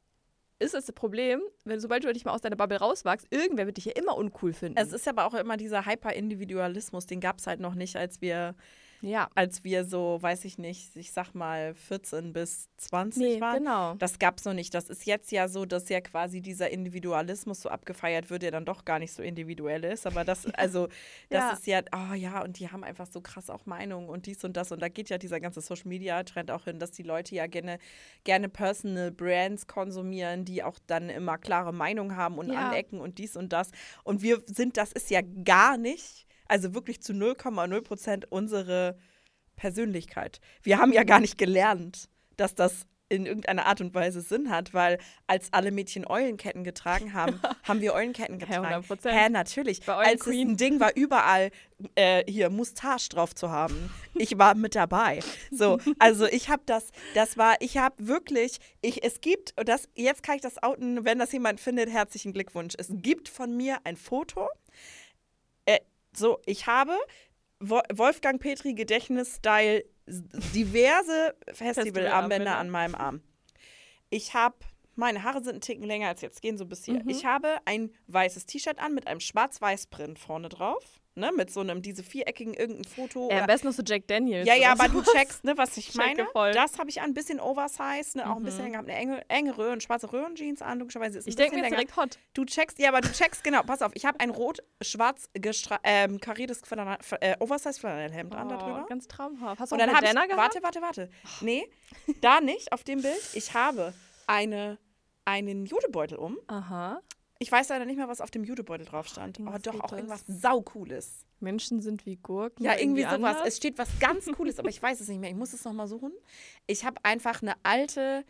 ist es das Problem, wenn sobald du dich mal aus deiner Bubble rauswachst, irgendwer wird dich ja immer uncool finden. Es ist aber auch immer dieser Hyper-Individualismus, den gab es halt noch nicht, als wir, ja. als wir so, weiß ich nicht, ich sag mal vierzehn bis zwanzig Nee, waren. genau. Das gab es noch nicht. Das ist jetzt ja so, dass ja quasi dieser Individualismus so abgefeiert wird, der dann doch gar nicht so individuell ist. Aber das, also, das Ja. ist ja, oh ja, und die haben einfach so krass auch Meinungen und dies und das. Und da geht ja dieser ganze Social-Media-Trend auch hin, dass die Leute ja gerne, gerne Personal Brands konsumieren, die auch dann immer klare Meinung haben und Ja. anecken und dies und das. Und wir sind, das ist ja gar nicht, also wirklich zu null Komma null Prozent unsere Persönlichkeit. Wir haben ja gar nicht gelernt, dass das in irgendeiner Art und Weise Sinn hat, weil als alle Mädchen Eulenketten getragen haben, haben wir Eulenketten Hä, getragen. hundert Prozent. Hä, natürlich. Bei Eulen Als es Queen. ein Ding war, überall äh, hier Moustache drauf zu haben. Ich war mit dabei. So, also ich habe das, das war, ich habe wirklich, ich, es gibt, und das, jetzt kann ich das outen, wenn das jemand findet, herzlichen Glückwunsch. Es gibt von mir ein Foto. Äh, so, ich habe Wo- Wolfgang Petri Gedächtnis-Style diverse Festivalarmbänder an meinem Arm. Ich habe, meine Haare sind einen Ticken länger als jetzt, gehen so bis hier. Mhm. Ich habe ein weißes T-Shirt an mit einem schwarz-weiß-Print vorne drauf. Ne, mit so einem, diese viereckigen, irgendein Foto. Äh, am oder- besten noch so Jack Daniels. ja, ja, oder aber du sowas. checkst, ne, was ich Checke meine. voll. Das habe ich an, ein bisschen Oversize, ne, auch ein Mhm. bisschen länger, habe eine enge, enge Röhren, schwarze Röhrenjeans an, logischerweise ist ein Ich denke bisschen mir jetzt länger. direkt hot. Du checkst, ja, aber du checkst, genau, pass auf, ich habe ein rot-schwarz gestra- ähm, kariertes Flanell- äh, Oversize-Flanellhemd an Oh, darüber. ganz traumhaft. Hast du Und auch dann einen habe ich, Bandana gehabt? warte, warte, warte. Nee, da nicht, auf dem Bild. Ich habe eine, einen Judebeutel um. Aha. Ich weiß leider nicht mehr, was auf dem Judebeutel drauf stand. Aber Irgendwas doch auch Gutes. irgendwas saucooles. Menschen sind wie Gurken. Ja, irgendwie sowas. anders. Es steht was ganz Cooles, aber ich weiß es nicht mehr. Ich muss es nochmal suchen. Ich habe einfach eine alte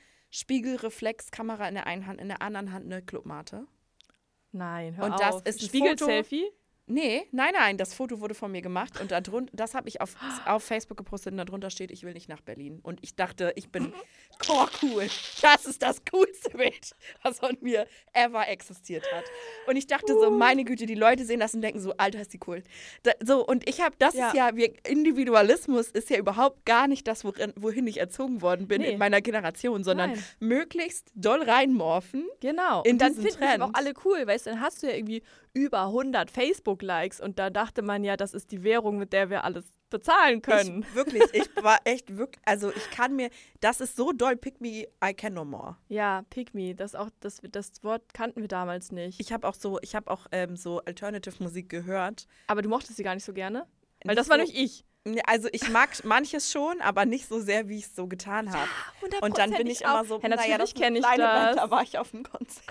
Spiegelreflexkamera in der einen Hand, in der anderen Hand eine Clubmate. Nein, hör Und auf. das ist ein Spiegel-Selfie? Nee, nein, nein, das Foto wurde von mir gemacht und da drunter, das habe ich auf, auf Facebook gepostet und darunter steht, ich will nicht nach Berlin. Und ich dachte, ich bin oh, cool. Das ist das coolste Bild, was von mir ever existiert hat. Und ich dachte so, meine Güte, die Leute sehen das und denken so, Alter, ist die cool. Da, so, und ich habe, das ja. ist ja, wir, Individualismus ist ja überhaupt gar nicht das, worin, wohin ich erzogen worden bin nee. in meiner Generation, sondern Nein. möglichst doll reinmorphen. Genau. In und dann finden wir auch alle cool, weißt du, dann hast du ja irgendwie über hundert Facebook-Likes und da dachte man ja, das ist die Währung, mit der wir alles bezahlen können. Ich, wirklich, ich war echt wirklich, also ich kann mir, das ist so doll, pick me, I can no more. Ja, pick me, das auch, das, das Wort kannten wir damals nicht. Ich habe auch so, ich habe auch ähm, so Alternative-Musik gehört. Aber du mochtest sie gar nicht so gerne? Weil nicht das war so, nämlich ich. Also ich mag manches schon, aber nicht so sehr, wie ich es so getan habe. Ja, und dann bin ich immer so, ja, natürlich naja, kenne ich das. Band, da war ich auf dem Konzert.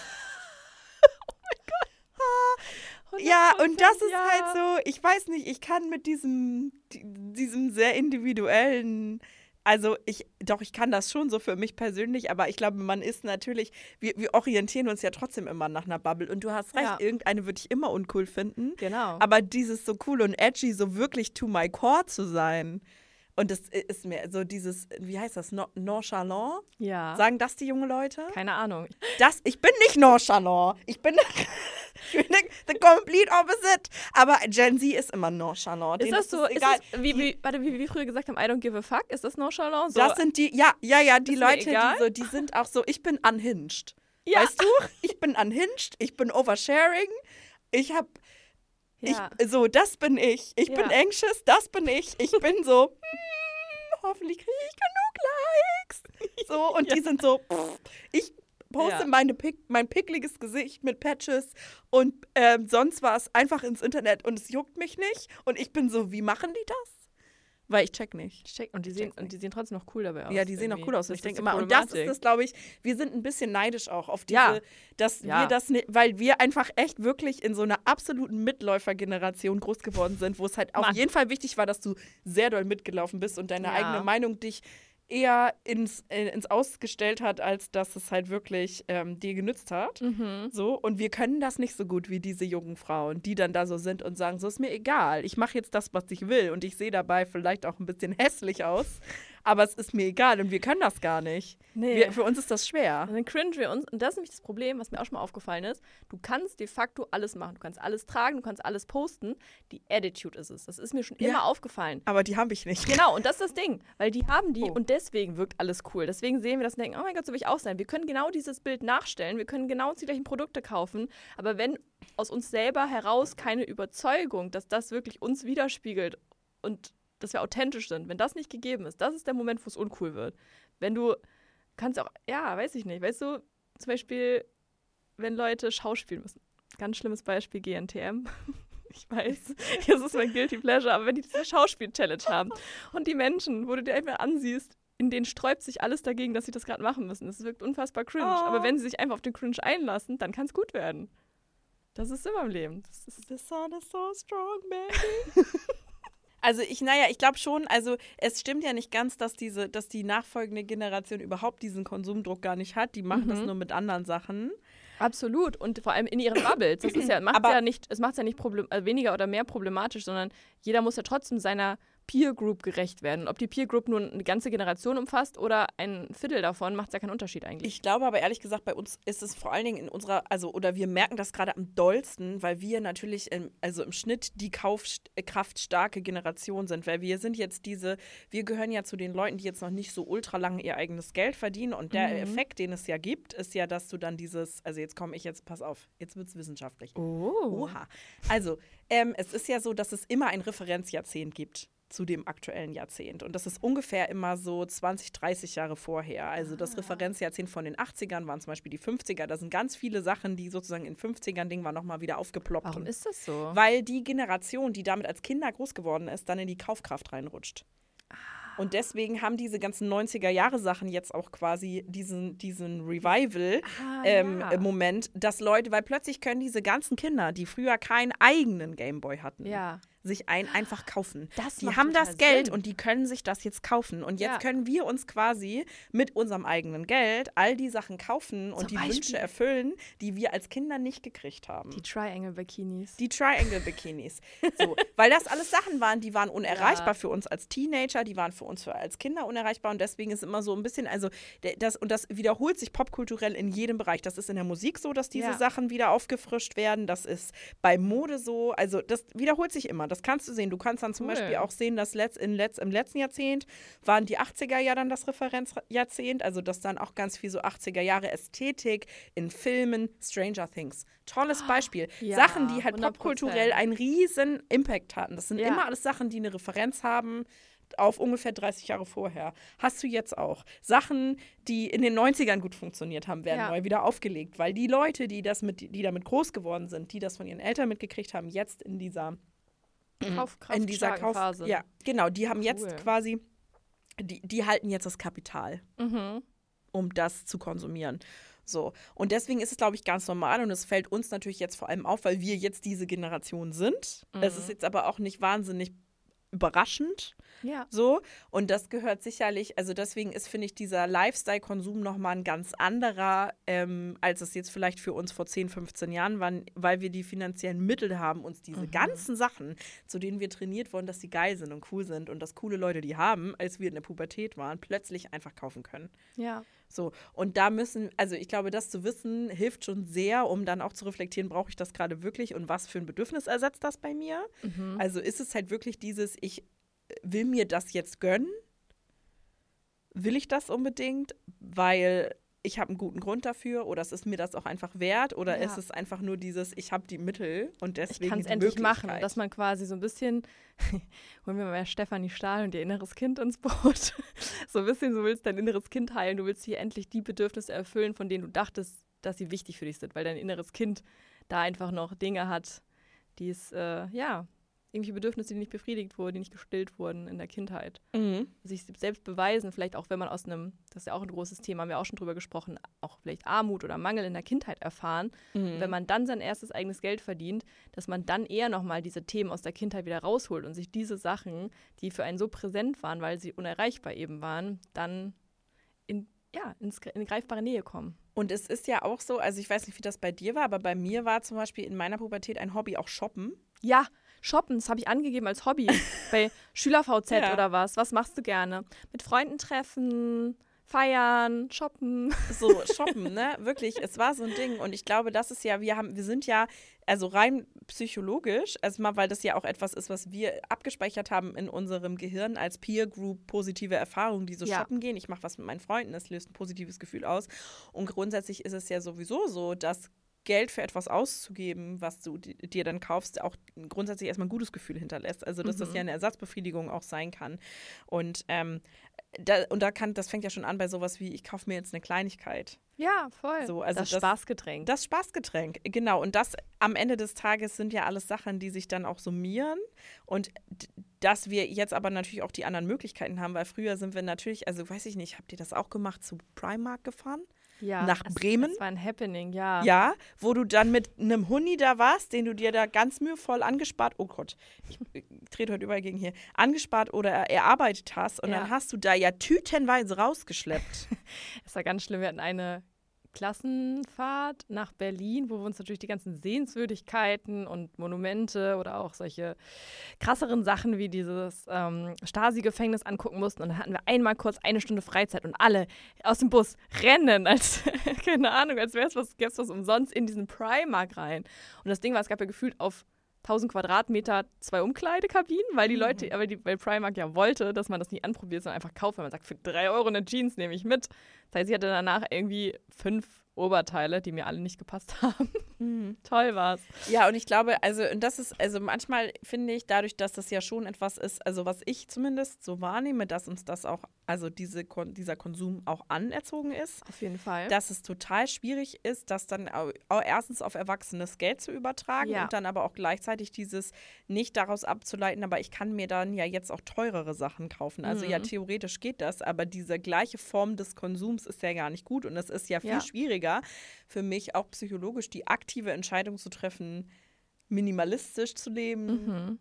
Ja, und das ist ja. halt so, ich weiß nicht, ich kann mit diesem, diesem sehr individuellen, also ich, doch, ich kann das schon so für mich persönlich, aber ich glaube, man ist natürlich, wir, wir orientieren uns ja trotzdem immer nach einer Bubble und du hast recht, ja. irgendeine würde ich immer uncool finden. Genau. Aber dieses so cool und edgy, so wirklich to my core zu sein. Und das ist mir so dieses, wie heißt das, no, nonchalant? Ja. Sagen das die jungen Leute? Keine Ahnung. Das, ich bin nicht nonchalant. Ich bin, ich bin the complete opposite. Aber Gen Z ist immer nonchalant. Ist Denen das so, ist ist das, wie, wie, warte, wie wir früher gesagt haben, I don't give a fuck? Ist das nonchalant? So, das sind die, ja, ja, ja, die Leute, die, so, die sind auch so, ich bin unhinged. Ja. Weißt du? Ich bin unhinged, ich bin oversharing, ich hab Ja. Ich, so, das bin ich. Ich ja. bin anxious, das bin ich. Ich bin so, hm, hoffentlich kriege ich genug Likes. So, und ja. die sind so, pff, ich poste ja. meine Pick, mein pickliges Gesicht mit Patches und ähm, sonst was einfach ins Internet und es juckt mich nicht. Und ich bin so, wie machen die das? Weil ich check nicht. Ich check, und, die sehen, und die sehen trotzdem noch cool dabei aus. Ja, die sehen irgendwie. auch cool aus. Das ich denke ist immer, und das ist das, glaube ich, wir sind ein bisschen neidisch auch auf diese, Ja. dass Ja. wir das nicht, weil wir einfach echt wirklich in so einer absoluten Mitläufergeneration groß geworden sind, wo es halt auf Mann. jeden Fall wichtig war, dass du sehr doll mitgelaufen bist und deine Ja. eigene Meinung dich eher ins, äh, ins Ausgestellt hat, als dass es halt wirklich ähm, dir genützt hat. Mhm. So, und wir können das nicht so gut wie diese jungen Frauen, die dann da so sind und sagen, so ist mir egal, ich mache jetzt das, was ich will und ich sehe dabei vielleicht auch ein bisschen hässlich aus, aber es ist mir egal und wir können das gar nicht. Nee. Wir, für uns ist das schwer. Und dann cringe wir uns. Und das ist nämlich das Problem, was mir auch schon mal aufgefallen ist. Du kannst de facto alles machen. Du kannst alles tragen, du kannst alles posten. Die Attitude ist es. Das ist mir schon Ja. immer aufgefallen. Aber die habe ich nicht. Genau, und das ist das Ding. Weil die haben die Oh. und deswegen wirkt alles cool. Deswegen sehen wir das und denken, oh mein Gott, so will ich auch sein. Wir können genau dieses Bild nachstellen. Wir können genau die gleichen Produkte kaufen. Aber wenn aus uns selber heraus keine Überzeugung, dass das wirklich uns widerspiegelt und dass wir authentisch sind, wenn das nicht gegeben ist, das ist der Moment, wo es uncool wird. Wenn du kannst auch, ja, weiß ich nicht, weißt du, zum Beispiel, wenn Leute schauspielen müssen. Ganz schlimmes Beispiel, G N T M. Ich weiß, das ist mein Guilty Pleasure, aber wenn die diese Schauspiel-Challenge haben und die Menschen, wo du dir einfach ansiehst, in denen sträubt sich alles dagegen, dass sie das gerade machen müssen. Das wirkt unfassbar cringe. Oh. Aber wenn sie sich einfach auf den Cringe einlassen, dann kann es gut werden. Das ist immer im Leben. Das ist The sun is so strong, baby. Also ich, naja, ich glaube schon, also es stimmt ja nicht ganz, dass diese, dass die nachfolgende Generation überhaupt diesen Konsumdruck gar nicht hat. Die machen Mhm. das nur mit anderen Sachen. Absolut. Und vor allem in ihren Bubbles. Das ist ja, macht's Aber- ja nicht, es macht es ja nicht problem, äh, weniger oder mehr problematisch, sondern jeder muss ja trotzdem seiner Peer Group gerecht werden. Ob die Peer Group nun eine ganze Generation umfasst oder ein Viertel davon, macht es ja keinen Unterschied eigentlich. Ich glaube aber ehrlich gesagt, bei uns ist es vor allen Dingen in unserer, also oder wir merken das gerade am dollsten, weil wir natürlich im, also im Schnitt die kaufkraftstarke Generation sind, weil wir sind jetzt diese, wir gehören ja zu den Leuten, die jetzt noch nicht so ultra lange ihr eigenes Geld verdienen und der Mhm. Effekt, den es ja gibt, ist ja, dass du dann dieses, also jetzt komme ich jetzt, pass auf, jetzt wird es wissenschaftlich. Oh. Oha. Also, ähm, es ist ja so, dass es immer ein Referenzjahrzehnt gibt zu dem aktuellen Jahrzehnt. Und das ist ungefähr immer so zwanzig, dreißig Jahre vorher. Also das Referenzjahrzehnt von den achtzigern waren zum Beispiel die fünfziger. Da sind ganz viele Sachen, die sozusagen in fünfzigern Ding war nochmal wieder aufgeploppt. Warum ist das so? Weil die Generation, die damit als Kinder groß geworden ist, dann in die Kaufkraft reinrutscht. Und deswegen haben diese ganzen neunziger-Jahre-Sachen jetzt auch quasi diesen, diesen Revival Ah, ähm, ja. im Moment, dass Leute, weil plötzlich können diese ganzen Kinder, die früher keinen eigenen Gameboy hatten, Ja. sich ein einfach kaufen. Das die macht haben total das Geld Sinn. und die können sich das jetzt kaufen. Und jetzt Ja. können wir uns quasi mit unserem eigenen Geld all die Sachen kaufen und Zum die Beispiel. Wünsche erfüllen, die wir als Kinder nicht gekriegt haben. Die Triangle-Bikinis. Die Triangle-Bikinis. So, weil das alles Sachen waren, die waren unerreichbar Ja. für uns als Teenager, die waren für uns für als Kinder unerreichbar und deswegen ist immer so ein bisschen, also der- das, und das wiederholt sich popkulturell in jedem Bereich. Das ist in der Musik so, dass diese Ja. Sachen wieder aufgefrischt werden. Das ist bei Mode so. Also das wiederholt sich immer. Das kannst du sehen. Du kannst dann zum Cool. Beispiel auch sehen, dass letzt, in letzt, im letzten Jahrzehnt waren die achtziger ja dann das Referenzjahrzehnt. Also dass dann auch ganz viel so achtziger Jahre Ästhetik in Filmen, Stranger Things. Tolles Beispiel. Ja, Sachen, die halt hundert Prozent. popkulturell einen riesen Impact hatten. Das sind Ja. immer alles Sachen, die eine Referenz haben auf ungefähr dreißig Jahre vorher. Hast du jetzt auch. Sachen, die in den neunzigern gut funktioniert haben, werden Ja. neu wieder aufgelegt, weil die Leute, die das mit, die damit groß geworden sind, die das von ihren Eltern mitgekriegt haben, jetzt in dieser Kauf, in dieser kraftstarken Kauf Phase. ja, genau, die haben Cool. jetzt quasi die, die halten jetzt das Kapital, Mhm. um das zu konsumieren. So. Und deswegen ist es, glaube ich, ganz normal und es fällt uns natürlich jetzt vor allem auf, weil wir jetzt diese Generation sind. Mhm. Es ist jetzt aber auch nicht wahnsinnig überraschend. Ja. So, und das gehört sicherlich, also deswegen ist, finde ich, dieser Lifestyle-Konsum nochmal ein ganz anderer, ähm, als es jetzt vielleicht für uns vor zehn, fünfzehn Jahren war, weil wir die finanziellen Mittel haben, uns diese Mhm. ganzen Sachen, zu denen wir trainiert wurden, dass die geil sind und cool sind und dass coole Leute die haben, als wir in der Pubertät waren, plötzlich einfach kaufen können. Ja. So, und da müssen, also ich glaube, das zu wissen, hilft schon sehr, um dann auch zu reflektieren, brauche ich das gerade wirklich und was für ein Bedürfnis ersetzt das bei mir? Mhm. Also ist es halt wirklich dieses, ich will mir das jetzt gönnen? Will ich das unbedingt? Weil ich habe einen guten Grund dafür oder es ist mir das auch einfach wert oder Ja. ist es einfach nur dieses, ich habe die Mittel und deswegen Ich kann es die endlich machen, Möglichkeit. dass man quasi so ein bisschen, holen wir mal Stefanie Stahl und ihr inneres Kind ins Boot, so ein bisschen, du willst dein inneres Kind heilen, du willst hier endlich die Bedürfnisse erfüllen, von denen du dachtest, dass sie wichtig für dich sind, weil dein inneres Kind da einfach noch Dinge hat, die es, äh, ja, irgendwelche Bedürfnisse, die nicht befriedigt wurden, die nicht gestillt wurden in der Kindheit. Mhm. Sich selbst beweisen, vielleicht auch, wenn man aus einem, das ist ja auch ein großes Thema, haben wir auch schon drüber gesprochen, auch vielleicht Armut oder Mangel in der Kindheit erfahren. Mhm. Wenn man dann sein erstes eigenes Geld verdient, dass man dann eher nochmal diese Themen aus der Kindheit wieder rausholt und sich diese Sachen, die für einen so präsent waren, weil sie unerreichbar eben waren, dann in, ja, ins, in greifbare Nähe kommen. Und es ist ja auch so, also ich weiß nicht, wie das bei dir war, aber bei mir war zum Beispiel in meiner Pubertät ein Hobby auch Shoppen. Ja, Shoppen, das habe ich angegeben als Hobby bei Schüler-V Z Ja. oder was. Was machst du gerne? Mit Freunden treffen, feiern, shoppen. So, shoppen, ne? Wirklich, es war so ein Ding. Und ich glaube, das ist ja, wir haben, wir sind ja, also rein psychologisch, erstmal, weil das ja auch etwas ist, was wir abgespeichert haben in unserem Gehirn als Peer Group positive Erfahrungen, die so Ja. shoppen gehen. Ich mache was mit meinen Freunden, das löst ein positives Gefühl aus. Und grundsätzlich ist es ja sowieso so, dass Geld für etwas auszugeben, was du di- dir dann kaufst, auch grundsätzlich erstmal ein gutes Gefühl hinterlässt. Also, dass das Mhm. ja eine Ersatzbefriedigung auch sein kann. Und, ähm, da, und da kann, das fängt ja schon an bei sowas wie, ich kaufe mir jetzt eine Kleinigkeit. Ja, voll. So, also das, das- Spaßgetränk. Das Spaßgetränk, genau. Und das am Ende des Tages sind ja alles Sachen, die sich dann auch summieren. Und d- dass wir jetzt aber natürlich auch die anderen Möglichkeiten haben, weil früher sind wir natürlich, also weiß ich nicht, habt ihr das auch gemacht, zu Primark gefahren? ja, nach es, Bremen? Das war ein Happening, ja. Ja, wo du dann mit einem Huni da warst, den du dir da ganz mühevoll angespart, oh Gott, ich äh, trete heute überall gegen hier, angespart oder er- erarbeitet hast und Ja. dann hast du da ja tütenweise rausgeschleppt. Es war ganz schlimm. Wir hatten eine Klassenfahrt nach Berlin, wo wir uns natürlich die ganzen Sehenswürdigkeiten und Monumente oder auch solche krasseren Sachen wie dieses ähm, Stasi-Gefängnis angucken mussten. Und dann hatten wir einmal kurz eine Stunde Freizeit und alle aus dem Bus rennen, als, keine Ahnung, als wäre es was, gäbe es was umsonst in diesen Primark rein. Und das Ding war, es gab ja gefühlt auf tausend Quadratmeter zwei Umkleidekabinen, weil die Leute, aber die, weil Primark ja wollte, dass man das nicht anprobiert, sondern einfach kauft, weil man sagt, für drei Euro eine Jeans nehme ich mit. Das heißt, ich hatte danach irgendwie fünf Oberteile, die mir alle nicht gepasst haben. Mhm. Toll war's. Ja, und ich glaube, also, und das ist, also manchmal finde ich, dadurch, dass das ja schon etwas ist, also was ich zumindest so wahrnehme, dass uns das auch, also diese, Kon- dieser Konsum auch anerzogen ist, Auf jeden Fall. dass es total schwierig ist, das dann auch, auch erstens auf erwachsenes Geld zu übertragen Ja. und dann aber auch gleichzeitig dieses nicht daraus abzuleiten, aber ich kann mir dann ja jetzt auch teurere Sachen kaufen. Also Mhm. ja, theoretisch geht das, aber diese gleiche Form des Konsums ist ja gar nicht gut und es ist ja viel Ja. schwieriger für mich auch psychologisch die aktive Entscheidung zu treffen, minimalistisch zu leben, Mhm.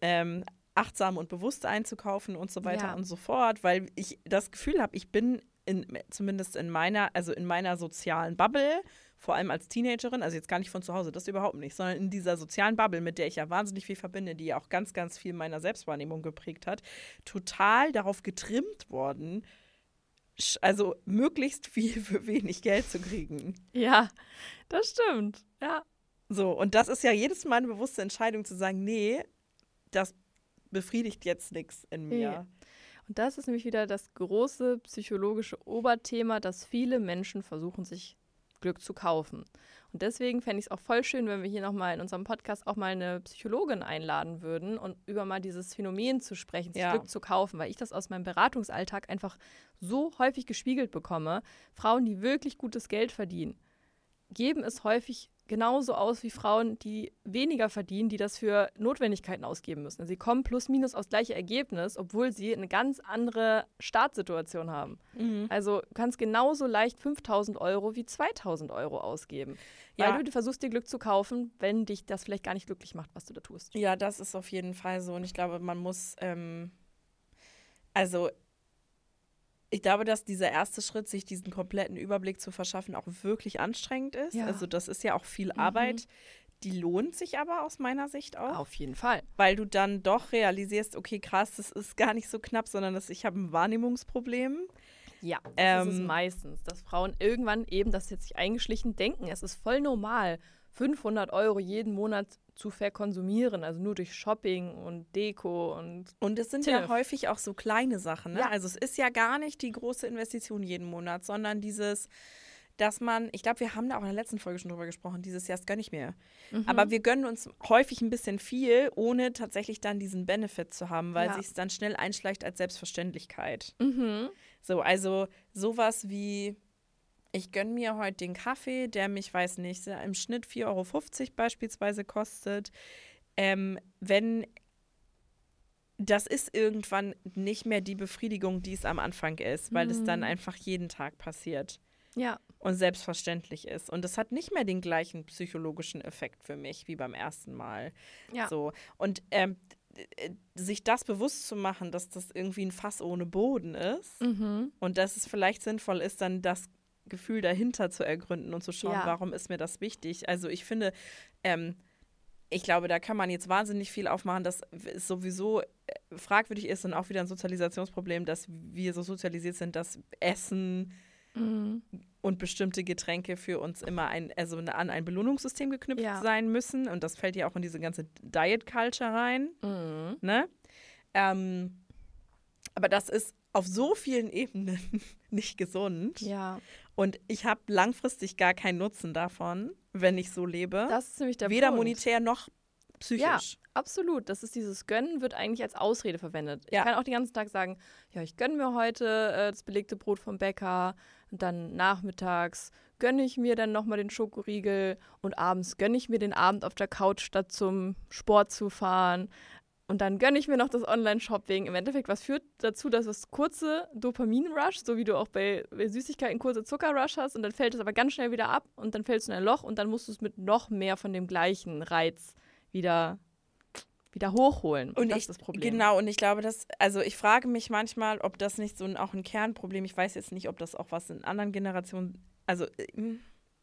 ähm, achtsam und bewusst einzukaufen und so weiter Ja. und so fort, weil ich das Gefühl habe, ich bin in, zumindest in meiner, also in meiner sozialen Bubble, vor allem als Teenagerin, also jetzt gar nicht von zu Hause, das überhaupt nicht, sondern in dieser sozialen Bubble, mit der ich ja wahnsinnig viel verbinde, die ja auch ganz, ganz viel meiner Selbstwahrnehmung geprägt hat, total darauf getrimmt worden, sch- also möglichst viel für wenig Geld zu kriegen. Ja, das stimmt. Ja. So, und das ist ja jedes Mal eine bewusste Entscheidung zu sagen, nee, das befriedigt jetzt nichts in mir. Nee. Und das ist nämlich wieder das große psychologische Oberthema, dass viele Menschen versuchen, sich Glück zu kaufen. Und deswegen fände ich es auch voll schön, wenn wir hier nochmal in unserem Podcast auch mal eine Psychologin einladen würden und über mal dieses Phänomen zu sprechen, sich Ja. Glück zu kaufen, weil ich das aus meinem Beratungsalltag einfach so häufig gespiegelt bekomme. Frauen, die wirklich gutes Geld verdienen, geben es häufig genauso aus wie Frauen, die weniger verdienen, die das für Notwendigkeiten ausgeben müssen. Also sie kommen plus minus aufs gleiche Ergebnis, obwohl sie eine ganz andere Startsituation haben. Mhm. Also du kannst genauso leicht fünftausend Euro wie zweitausend Euro ausgeben, weil Ja. du versuchst, dir Glück zu kaufen, wenn dich das vielleicht gar nicht glücklich macht, was du da tust. Ja, das ist auf jeden Fall so. Und ich glaube, man muss, ähm, also ich glaube, dass dieser erste Schritt, sich diesen kompletten Überblick zu verschaffen, auch wirklich anstrengend ist. Ja. Also das ist ja auch viel Arbeit. Die lohnt sich aber aus meiner Sicht auch, Auf jeden Fall. weil du dann doch realisierst, okay, krass, das ist gar nicht so knapp, sondern dass ich habe ein Wahrnehmungsproblem. Ja, das Ähm, ist es meistens, dass Frauen irgendwann eben, das ist jetzt sich eingeschlichen, denken, es ist voll normal, fünfhundert Euro jeden Monat zu verkonsumieren, also nur durch Shopping und Deko und Und es sind Tiff. ja häufig auch so kleine Sachen. Ne? Ja. Also es ist ja gar nicht die große Investition jeden Monat, sondern dieses, dass man, ich glaube, wir haben da auch in der letzten Folge schon drüber gesprochen, dieses Jahr, das gönne ich mir. Mhm. Aber wir gönnen uns häufig ein bisschen viel, ohne tatsächlich dann diesen Benefit zu haben, weil Ja. sich es dann schnell einschleicht als Selbstverständlichkeit. Mhm. So, also sowas wie, ich gönne mir heute den Kaffee, der mich, weiß nicht, im Schnitt vier Euro fünfzig beispielsweise kostet. Ähm, wenn das ist irgendwann nicht mehr die Befriedigung, die es am Anfang ist, weil es dann Mhm. einfach jeden Tag passiert Ja, und selbstverständlich ist. Und es hat nicht mehr den gleichen psychologischen Effekt für mich wie beim ersten Mal. ja. So. Und ähm, äh, sich das bewusst zu machen, dass das irgendwie ein Fass ohne Boden ist Mhm. und dass es vielleicht sinnvoll ist, dann das Gefühl dahinter zu ergründen und zu schauen, Ja. warum ist mir das wichtig. Also ich finde, ähm, ich glaube, da kann man jetzt wahnsinnig viel aufmachen, dass es sowieso äh, fragwürdig ist und auch wieder ein Sozialisationsproblem, dass wir so sozialisiert sind, dass Essen Mhm. und bestimmte Getränke für uns immer ein, also an ein Belohnungssystem geknüpft Ja. sein müssen. Und das fällt ja auch in diese ganze Diet-Culture rein. Mhm. Ne? Ähm, aber das ist auf so vielen Ebenen nicht gesund. Ja, Und ich habe langfristig gar keinen Nutzen davon, wenn ich so lebe. das ist nämlich der Weder Punkt. monetär noch psychisch. Absolut, das ist dieses Gönnen, wird eigentlich als Ausrede verwendet. Ja. Ich kann auch den ganzen Tag sagen, ja, ich gönne mir heute äh, das belegte Brot vom Bäcker und dann nachmittags gönne ich mir dann nochmal den Schokoriegel und abends gönne ich mir den Abend auf der Couch, statt zum Sport zu fahren. Und dann gönne ich mir noch das Online-Shopping. Im Endeffekt, was führt dazu, dass es kurze Dopamin-Rush, so wie du auch bei, bei Süßigkeiten kurze Zucker-Rush hast und dann fällt es aber ganz schnell wieder ab und dann fällst du in ein Loch und dann musst du es mit noch mehr von dem gleichen Reiz wieder, wieder hochholen. Und, Und das ich, ist das Problem. Genau, und ich glaube, dass, also ich frage mich manchmal, ob das nicht so ein, auch ein Kernproblem, ich weiß jetzt nicht, ob das auch was in anderen Generationen, also äh,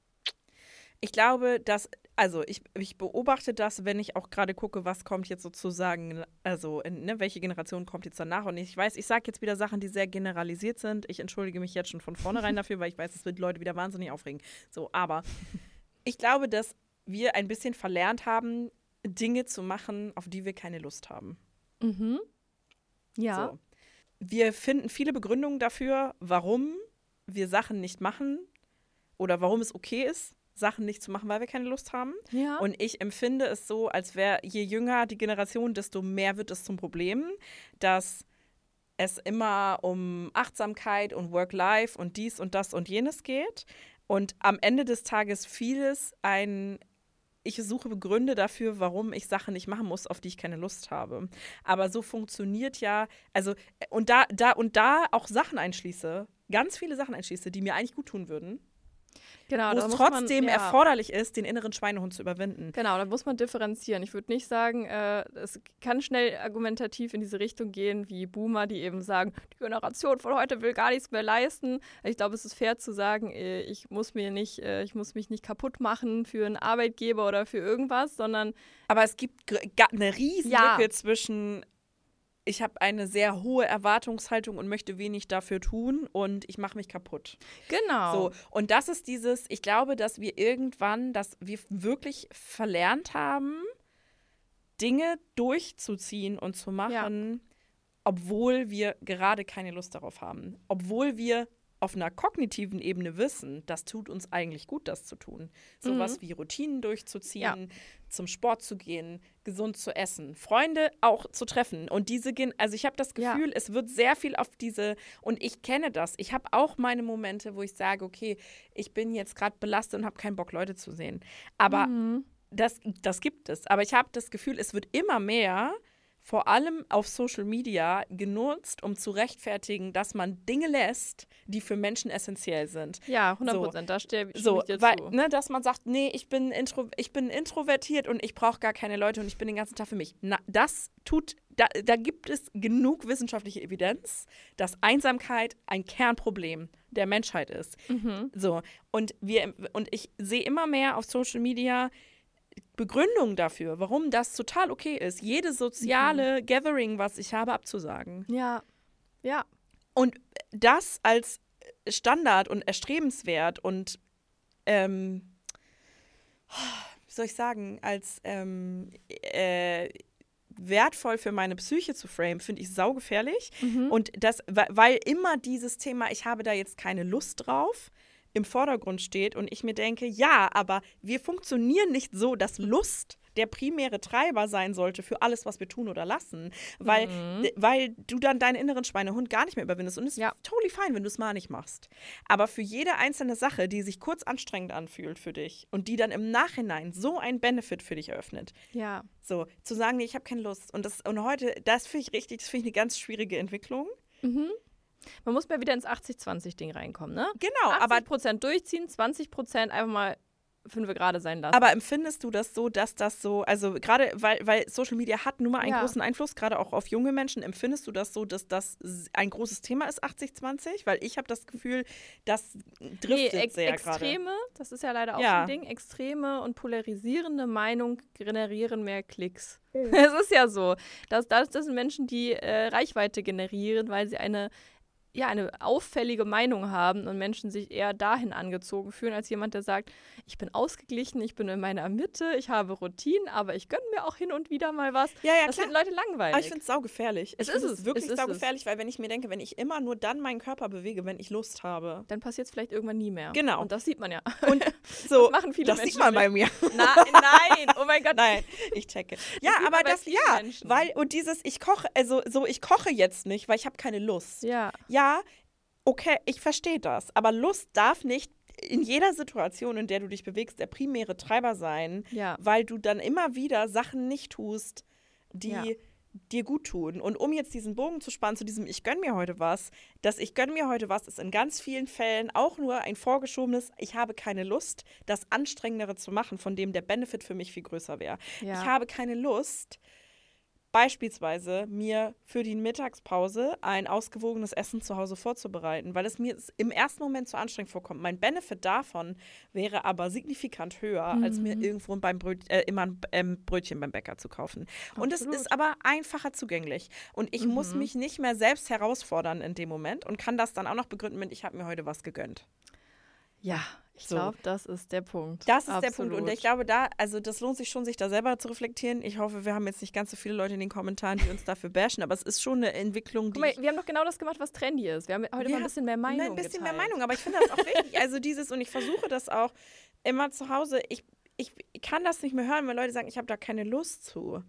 ich glaube, dass, also ich, ich beobachte das, wenn ich auch gerade gucke, was kommt jetzt sozusagen, also in, ne, welche Generation kommt jetzt danach. Und ich weiß, ich sage jetzt wieder Sachen, die sehr generalisiert sind. Ich entschuldige mich jetzt schon von vornherein dafür, weil ich weiß, es wird Leute wieder wahnsinnig aufregen. So, aber ich glaube, dass wir ein bisschen verlernt haben, Dinge zu machen, auf die wir keine Lust haben. Mhm. Ja. So. Wir finden viele Begründungen dafür, warum wir Sachen nicht machen oder warum es okay ist, Sachen nicht zu machen, weil wir keine Lust haben. Ja. Und ich empfinde es so, als wäre, je jünger die Generation, desto mehr wird es zum Problem, dass es immer um Achtsamkeit und Work-Life und dies und das und jenes geht. Und am Ende des Tages vieles ein, ich suche Gründe dafür, warum ich Sachen nicht machen muss, auf die ich keine Lust habe. Aber so funktioniert ja, also, und da, da, und da auch Sachen einschließe, ganz viele Sachen einschließe, die mir eigentlich gut tun würden. Genau, wo da es muss trotzdem man, ja. erforderlich ist, den inneren Schweinehund zu überwinden. Genau, da muss man differenzieren. Ich würde nicht sagen, äh, es kann schnell argumentativ in diese Richtung gehen, wie Boomer, die eben sagen, die Generation von heute will gar nichts mehr leisten. Ich glaube, es ist fair zu sagen, äh, ich muss mir nicht, äh, ich muss mich nicht kaputt machen für einen Arbeitgeber oder für irgendwas, sondern Aber es gibt gr- ga- eine riesen Ja. Lücke zwischen ich habe eine sehr hohe Erwartungshaltung und möchte wenig dafür tun und ich mache mich kaputt. genau. So, und das ist dieses, ich glaube, dass wir irgendwann, dass wir wirklich verlernt haben, Dinge durchzuziehen und zu machen, obwohl wir gerade keine Lust darauf haben. Obwohl wir auf einer kognitiven Ebene wissen, das tut uns eigentlich gut, das zu tun. Sowas Mhm. wie Routinen durchzuziehen, Ja. zum Sport zu gehen, gesund zu essen, Freunde auch zu treffen. Und diese gehen, also ich habe das Ja. Gefühl, es wird sehr viel auf diese, und ich kenne das. Ich habe auch meine Momente, wo ich sage, okay, ich bin jetzt gerade belastet und habe keinen Bock, Leute zu sehen. Aber Mhm. das, das gibt es. Aber ich habe das Gefühl, es wird immer mehr, vor allem auf Social Media, genutzt, um zu rechtfertigen, dass man Dinge lässt, die für Menschen essentiell sind. Ja, hundert Prozent, da stimme So, ich dir weil, zu. ne, dass man sagt, nee, ich bin, intro, ich bin introvertiert und ich brauche gar keine Leute und ich bin den ganzen Tag für mich. Na, das tut, da, da gibt es genug wissenschaftliche Evidenz, dass Einsamkeit ein Kernproblem der Menschheit ist. Mhm. So, und wir, und ich sehe immer mehr auf Social Media Begründungen dafür, warum das total okay ist, jede soziale Gathering, was ich habe, abzusagen. Ja, ja, Und das als Standard und erstrebenswert und ähm, wie soll ich sagen, als ähm, äh, wertvoll für meine Psyche zu framen, finde ich saugefährlich. Mhm. Und das, weil, weil immer dieses Thema, ich habe da jetzt keine Lust drauf, im Vordergrund steht und ich mir denke, ja, aber wir funktionieren nicht so, dass Lust der primäre Treiber sein sollte für alles, was wir tun oder lassen, weil, Mhm. d- weil du dann deinen inneren Schweinehund gar nicht mehr überwindest und es Ja. ist totally fine, wenn du es mal nicht machst. Aber für jede einzelne Sache, die sich kurz anstrengend anfühlt für dich und die dann im Nachhinein so einen Benefit für dich eröffnet, ja. so zu sagen, nee, ich habe keine Lust und das und heute, das finde ich richtig, das finde ich eine ganz schwierige Entwicklung. Mhm. Man muss mal wieder ins achtzig zwanzig Ding reinkommen, ne? Genau, aber achtzig Prozent durchziehen, zwanzig Prozent einfach mal fünf gerade sein lassen. Aber empfindest du das so, dass das so, also gerade weil, weil Social Media hat nun mal einen Ja. großen Einfluss, gerade auch auf junge Menschen, empfindest du das so, dass das ein großes Thema ist, achtzig zwanzig? Weil ich habe das Gefühl, das driftet nee, ex sehr gerade. Extreme, das ist ja leider auch Ja. so ein Ding, extreme und polarisierende Meinung generieren mehr Klicks. Es ist ja so, dass das, das sind Menschen, die äh, Reichweite generieren, weil sie eine ja, eine auffällige Meinung haben und Menschen sich eher dahin angezogen fühlen, als jemand, der sagt, ich bin ausgeglichen, ich bin in meiner Mitte, ich habe Routinen, aber ich gönne mir auch hin und wieder mal was. Ja, ja, Das klar. finden Leute langweilig. Aber ich finde es saugefährlich. Es ich find ist es. wirklich Es ist saugefährlich, weil wenn ich mir denke, wenn ich immer nur dann meinen Körper bewege, wenn ich Lust habe. Dann passiert es vielleicht irgendwann nie mehr. Genau. Und das sieht man ja. Und so, Das machen viele das Menschen sieht man bei nicht. mir. Na, nein, oh mein Gott. Nein, ich checke. Ja, sieht man aber bei das, vielen ja, Menschen. weil, und dieses, ich koche, also so, ich koche jetzt nicht, weil ich habe keine Lust. Ja, Ja, okay, ich verstehe das, aber Lust darf nicht in jeder Situation, in der du dich bewegst, der primäre Treiber sein, ja. weil du dann immer wieder Sachen nicht tust, die Ja. dir gut tun. Und um jetzt diesen Bogen zu spannen zu diesem Ich gönn mir heute was, das Ich gönn mir heute was ist in ganz vielen Fällen auch nur ein vorgeschobenes, ich habe keine Lust, das Anstrengendere zu machen, von dem der Benefit für mich viel größer wäre. ja. Ich habe keine Lust, beispielsweise mir für die Mittagspause ein ausgewogenes Essen zu Hause vorzubereiten, weil es mir im ersten Moment zu anstrengend vorkommt. Mein Benefit davon wäre aber signifikant höher, Mhm. als mir irgendwo beim Bröt, äh, immer ein ähm, Brötchen beim Bäcker zu kaufen. Und es Absolut. ist aber einfacher zugänglich. Und ich muss Mhm. mich nicht mehr selbst herausfordern in dem Moment und kann das dann auch noch begründen mit, ich habe mir heute was gegönnt. Ja, ich So. glaube, das ist der Punkt. Das ist Absolut. der Punkt. Und ich glaube, da, also das lohnt sich schon, sich da selber zu reflektieren. Ich hoffe, wir haben jetzt nicht ganz so viele Leute in den Kommentaren, die uns dafür bashen, aber es ist schon eine Entwicklung, die. Guck mal, ich, wir haben doch genau das gemacht, was trendy ist. Wir haben heute Wir mal ein bisschen mehr Meinung ein bisschen geteilt. mehr Meinung, aber ich finde das auch wichtig. Also dieses, und ich versuche das auch immer zu Hause, ich, ich kann das nicht mehr hören, wenn Leute sagen, ich habe da keine Lust zu.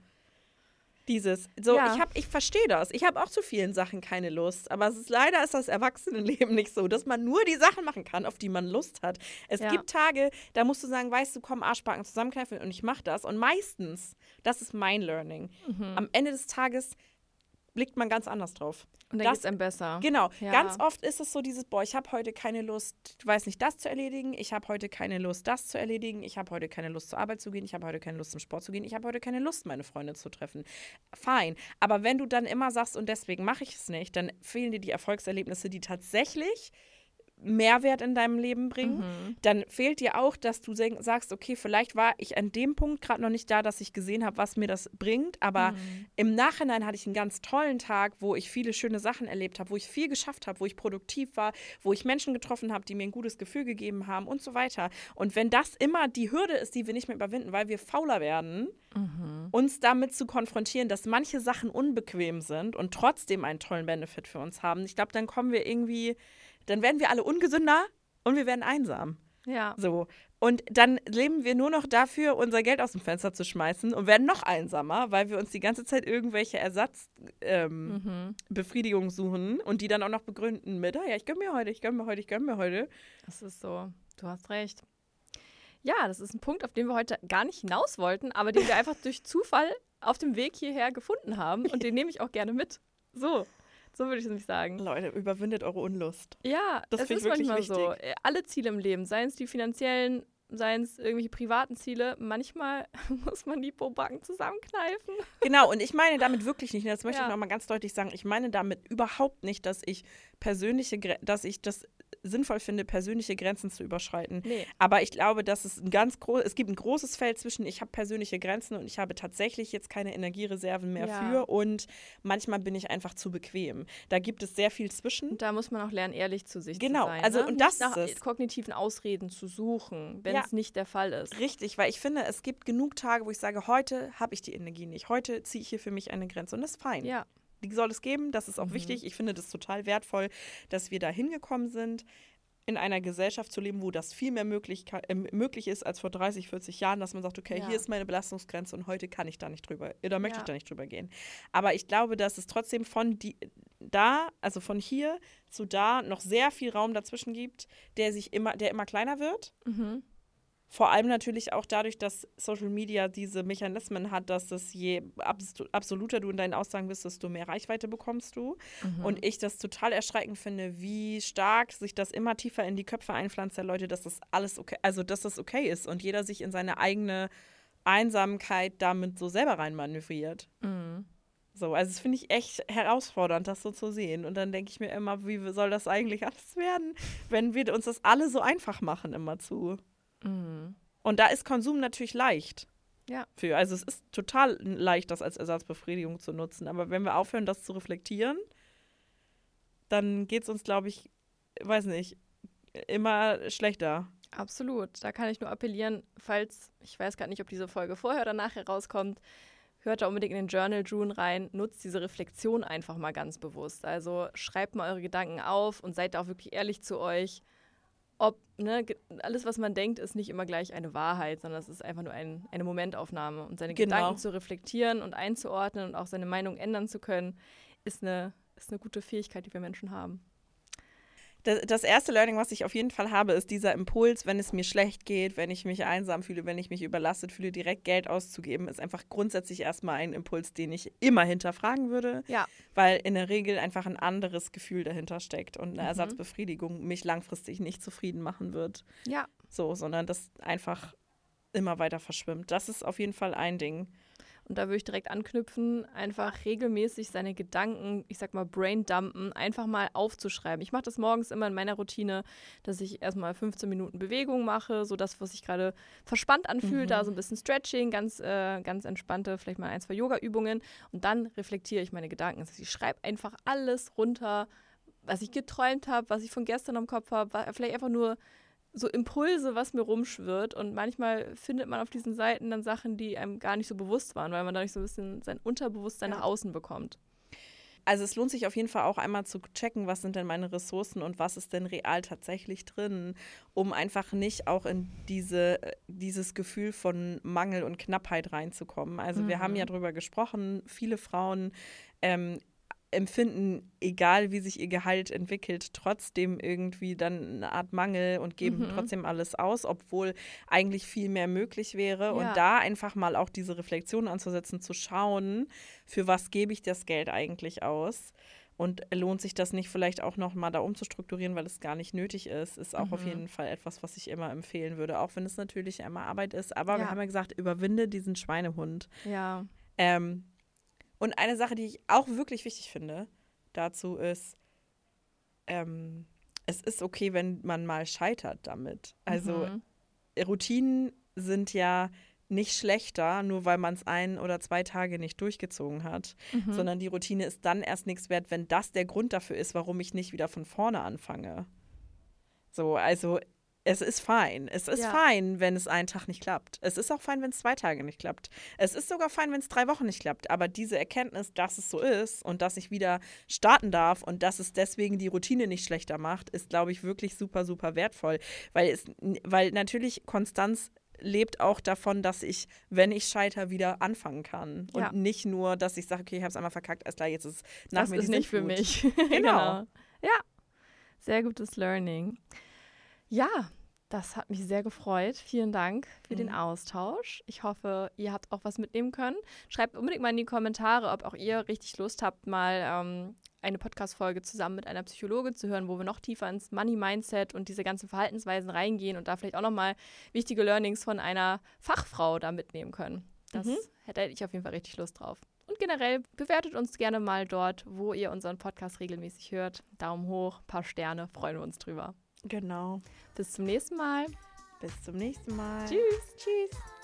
Dieses, so, Ja. ich habe, ich verstehe das. Ich habe auch zu vielen Sachen keine Lust. Aber es ist leider ist das Erwachsenenleben nicht so, dass man nur die Sachen machen kann, auf die man Lust hat. Es Ja. gibt Tage, da musst du sagen, weißt du, komm, Arschbacken zusammenkneifen und ich mache das. Und meistens, das ist mein Learning. Mhm. Am Ende des Tages blickt man ganz anders drauf. Und dann geht es einem besser. Genau. Ja. Ganz oft ist es so dieses, boah, ich habe heute keine Lust, du weißt nicht, das zu erledigen. Ich habe heute keine Lust, das zu erledigen. Ich habe heute keine Lust, zur Arbeit zu gehen. Ich habe heute keine Lust, zum Sport zu gehen. Ich habe heute keine Lust, meine Freunde zu treffen. Fein. Aber wenn du dann immer sagst, und deswegen mache ich es nicht, dann fehlen dir die Erfolgserlebnisse, die tatsächlich Mehrwert in deinem Leben bringen, Mhm. dann fehlt dir auch, dass du sagst, okay, vielleicht war ich an dem Punkt gerade noch nicht da, dass ich gesehen habe, was mir das bringt, aber Mhm. im Nachhinein hatte ich einen ganz tollen Tag, wo ich viele schöne Sachen erlebt habe, wo ich viel geschafft habe, wo ich produktiv war, wo ich Menschen getroffen habe, die mir ein gutes Gefühl gegeben haben und so weiter. Und wenn das immer die Hürde ist, die wir nicht mehr überwinden, weil wir fauler werden, Mhm. uns damit zu konfrontieren, dass manche Sachen unbequem sind und trotzdem einen tollen Benefit für uns haben, ich glaube, dann kommen wir irgendwie, dann werden wir alle ungesünder und wir werden einsam. Ja. So. Und dann leben wir nur noch dafür, unser Geld aus dem Fenster zu schmeißen und werden noch einsamer, weil wir uns die ganze Zeit irgendwelche Ersatzbefriedigungen ähm, Mhm. suchen und die dann auch noch begründen mit, ah ja, ich gönn mir heute, ich gönn mir heute, ich gönn mir heute. Das ist so. Du hast recht. Ja, das ist ein Punkt, auf den wir heute gar nicht hinaus wollten, aber den wir einfach durch Zufall auf dem Weg hierher gefunden haben. Und den nehme ich auch gerne mit. So. So würde ich es nämlich sagen. Leute, überwindet eure Unlust. Ja, Das es finde ist ich wirklich manchmal so. wichtig. Äh, Alle Ziele im Leben, seien es die finanziellen, seien es irgendwelche privaten Ziele, manchmal muss man die Pobacken zusammenkneifen. Genau, und ich meine damit wirklich nicht, das möchte Ja. ich nochmal ganz deutlich sagen, ich meine damit überhaupt nicht, dass ich persönliche, Gre- dass ich das sinnvoll finde, persönliche Grenzen zu überschreiten. Nee. Aber ich glaube, dass es ein ganz groß, es gibt ein großes Feld zwischen, ich habe persönliche Grenzen und ich habe tatsächlich jetzt keine Energiereserven mehr Ja. für und manchmal bin ich einfach zu bequem. Da gibt es sehr viel zwischen. Und da muss man auch lernen, ehrlich zu sich Genau, zu sein. also ne? und Nicht das nach ist es. kognitiven Ausreden zu suchen, wenn Ja. es nicht der Fall ist. Richtig, weil ich finde, es gibt genug Tage, wo ich sage, heute habe ich die Energie nicht. Heute ziehe ich hier für mich eine Grenze und das ist fein. Ja. Die soll es geben, das ist auch Mhm. wichtig. Ich finde das total wertvoll, dass wir da hingekommen sind, in einer Gesellschaft zu leben, wo das viel mehr möglich, äh, möglich ist als vor dreißig, vierzig Jahren, dass man sagt, okay, Ja. hier ist meine Belastungsgrenze und heute kann ich da nicht drüber, oder möchte Ja. ich da nicht drüber gehen. Aber ich glaube, dass es trotzdem von die, da, also von hier zu da noch sehr viel Raum dazwischen gibt, der sich immer, der immer kleiner wird. Mhm. Vor allem natürlich auch dadurch, dass Social Media diese Mechanismen hat, dass es je abs absoluter du in deinen Aussagen bist, desto mehr Reichweite bekommst du. Mhm. Und ich das total erschreckend finde, wie stark sich das immer tiefer in die Köpfe einpflanzt der Leute, dass das alles okay, also dass das okay ist und jeder sich in seine eigene Einsamkeit damit so selber reinmanövriert. Mhm. So, also das finde ich echt herausfordernd, das so zu sehen. Und dann denke ich mir immer, wie soll das eigentlich alles werden, wenn wir uns das alle so einfach machen immerzu. Mhm. Und da ist Konsum natürlich leicht. Ja. Für. Also es ist total leicht, das als Ersatzbefriedigung zu nutzen. Aber wenn wir aufhören, das zu reflektieren, dann geht es uns, glaube ich, weiß nicht, immer schlechter. Absolut. Da kann ich nur appellieren, falls, ich weiß gerade nicht, ob diese Folge vorher oder nachher rauskommt, hört da unbedingt in den Journal June rein, nutzt diese Reflexion einfach mal ganz bewusst. Also schreibt mal eure Gedanken auf und seid da auch wirklich ehrlich zu euch. Ob, ne, ge- alles, was man denkt, ist nicht immer gleich eine Wahrheit, sondern es ist einfach nur ein, eine Momentaufnahme. Und seine Genau. Gedanken zu reflektieren und einzuordnen und auch seine Meinung ändern zu können, ist eine, ist eine gute Fähigkeit, die wir Menschen haben. Das, das erste Learning, was ich auf jeden Fall habe, ist dieser Impuls, wenn es mir schlecht geht, wenn ich mich einsam fühle, wenn ich mich überlastet fühle, direkt Geld auszugeben, ist einfach grundsätzlich erstmal ein Impuls, den ich immer hinterfragen würde, Ja. weil in der Regel einfach ein anderes Gefühl dahinter steckt und eine Mhm. Ersatzbefriedigung mich langfristig nicht zufrieden machen wird. Ja. So, sondern das einfach immer weiter verschwimmt. Das ist auf jeden Fall ein Ding. Und da würde ich direkt anknüpfen, einfach regelmäßig seine Gedanken, ich sag mal Braindumpen, einfach mal aufzuschreiben. Ich mache das morgens immer in meiner Routine, dass ich erstmal fünfzehn Minuten Bewegung mache, so das, was sich gerade verspannt anfühlt, Mhm. da so ein bisschen Stretching, ganz, äh, ganz entspannte, vielleicht mal ein, zwei Yoga-Übungen. Und dann reflektiere ich meine Gedanken. Das heißt, ich schreibe einfach alles runter, was ich geträumt habe, was ich von gestern im Kopf habe, vielleicht einfach nur so Impulse, was mir rumschwirrt. Und manchmal findet man auf diesen Seiten dann Sachen, die einem gar nicht so bewusst waren, weil man dadurch so ein bisschen sein Unterbewusstsein Ja. nach außen bekommt. Also es lohnt sich auf jeden Fall auch einmal zu checken, was sind denn meine Ressourcen und was ist denn real tatsächlich drin, um einfach nicht auch in diese, dieses Gefühl von Mangel und Knappheit reinzukommen. Also wir Mhm. haben ja drüber gesprochen, viele Frauen ähm, empfinden, egal wie sich ihr Gehalt entwickelt, trotzdem irgendwie dann eine Art Mangel und geben Mhm. trotzdem alles aus, obwohl eigentlich viel mehr möglich wäre. Ja. Und da einfach mal auch diese Reflexion anzusetzen, zu schauen, für was gebe ich das Geld eigentlich aus? Und lohnt sich das nicht vielleicht auch noch mal da umzustrukturieren, weil es gar nicht nötig ist, ist auch Mhm. auf jeden Fall etwas, was ich immer empfehlen würde, auch wenn es natürlich immer Arbeit ist. Aber wir Ja. haben ja gesagt, überwinde diesen Schweinehund. Ja. Ähm, und eine Sache, die ich auch wirklich wichtig finde dazu ist, ähm, es ist okay, wenn man mal scheitert damit. Also Mhm. Routinen sind ja nicht schlechter, nur weil man es ein oder zwei Tage nicht durchgezogen hat, Mhm. sondern die Routine ist dann erst nichts wert, wenn das der Grund dafür ist, warum ich nicht wieder von vorne anfange. So, also es ist fein. Es ist Ja. fein, wenn es einen Tag nicht klappt. Es ist auch fein, wenn es zwei Tage nicht klappt. Es ist sogar fein, wenn es drei Wochen nicht klappt. Aber diese Erkenntnis, dass es so ist und dass ich wieder starten darf und dass es deswegen die Routine nicht schlechter macht, ist, glaube ich, wirklich super, super wertvoll. Weil es, weil natürlich Konstanz lebt auch davon, dass ich, wenn ich scheitere, wieder anfangen kann. Ja. Und nicht nur, dass ich sage, okay, ich habe es einmal verkackt, alles klar, jetzt ist es nach Das mir ist die nicht für Sintflut. mich. Genau. Ja, sehr gutes Learning. Ja, das hat mich sehr gefreut. Vielen Dank für den Mhm. Austausch. Ich hoffe, ihr habt auch was mitnehmen können. Schreibt unbedingt mal in die Kommentare, ob auch ihr richtig Lust habt, mal ähm, eine Podcast-Folge zusammen mit einer Psychologin zu hören, wo wir noch tiefer ins Money-Mindset und diese ganzen Verhaltensweisen reingehen und da vielleicht auch nochmal wichtige Learnings von einer Fachfrau da mitnehmen können. Das Mhm. hätte ich auf jeden Fall richtig Lust drauf. Und generell bewertet uns gerne mal dort, wo ihr unseren Podcast regelmäßig hört. Daumen hoch, paar Sterne, freuen wir uns drüber. Genau. Bis zum nächsten Mal. Bis zum nächsten Mal. Tschüss. Tschüss.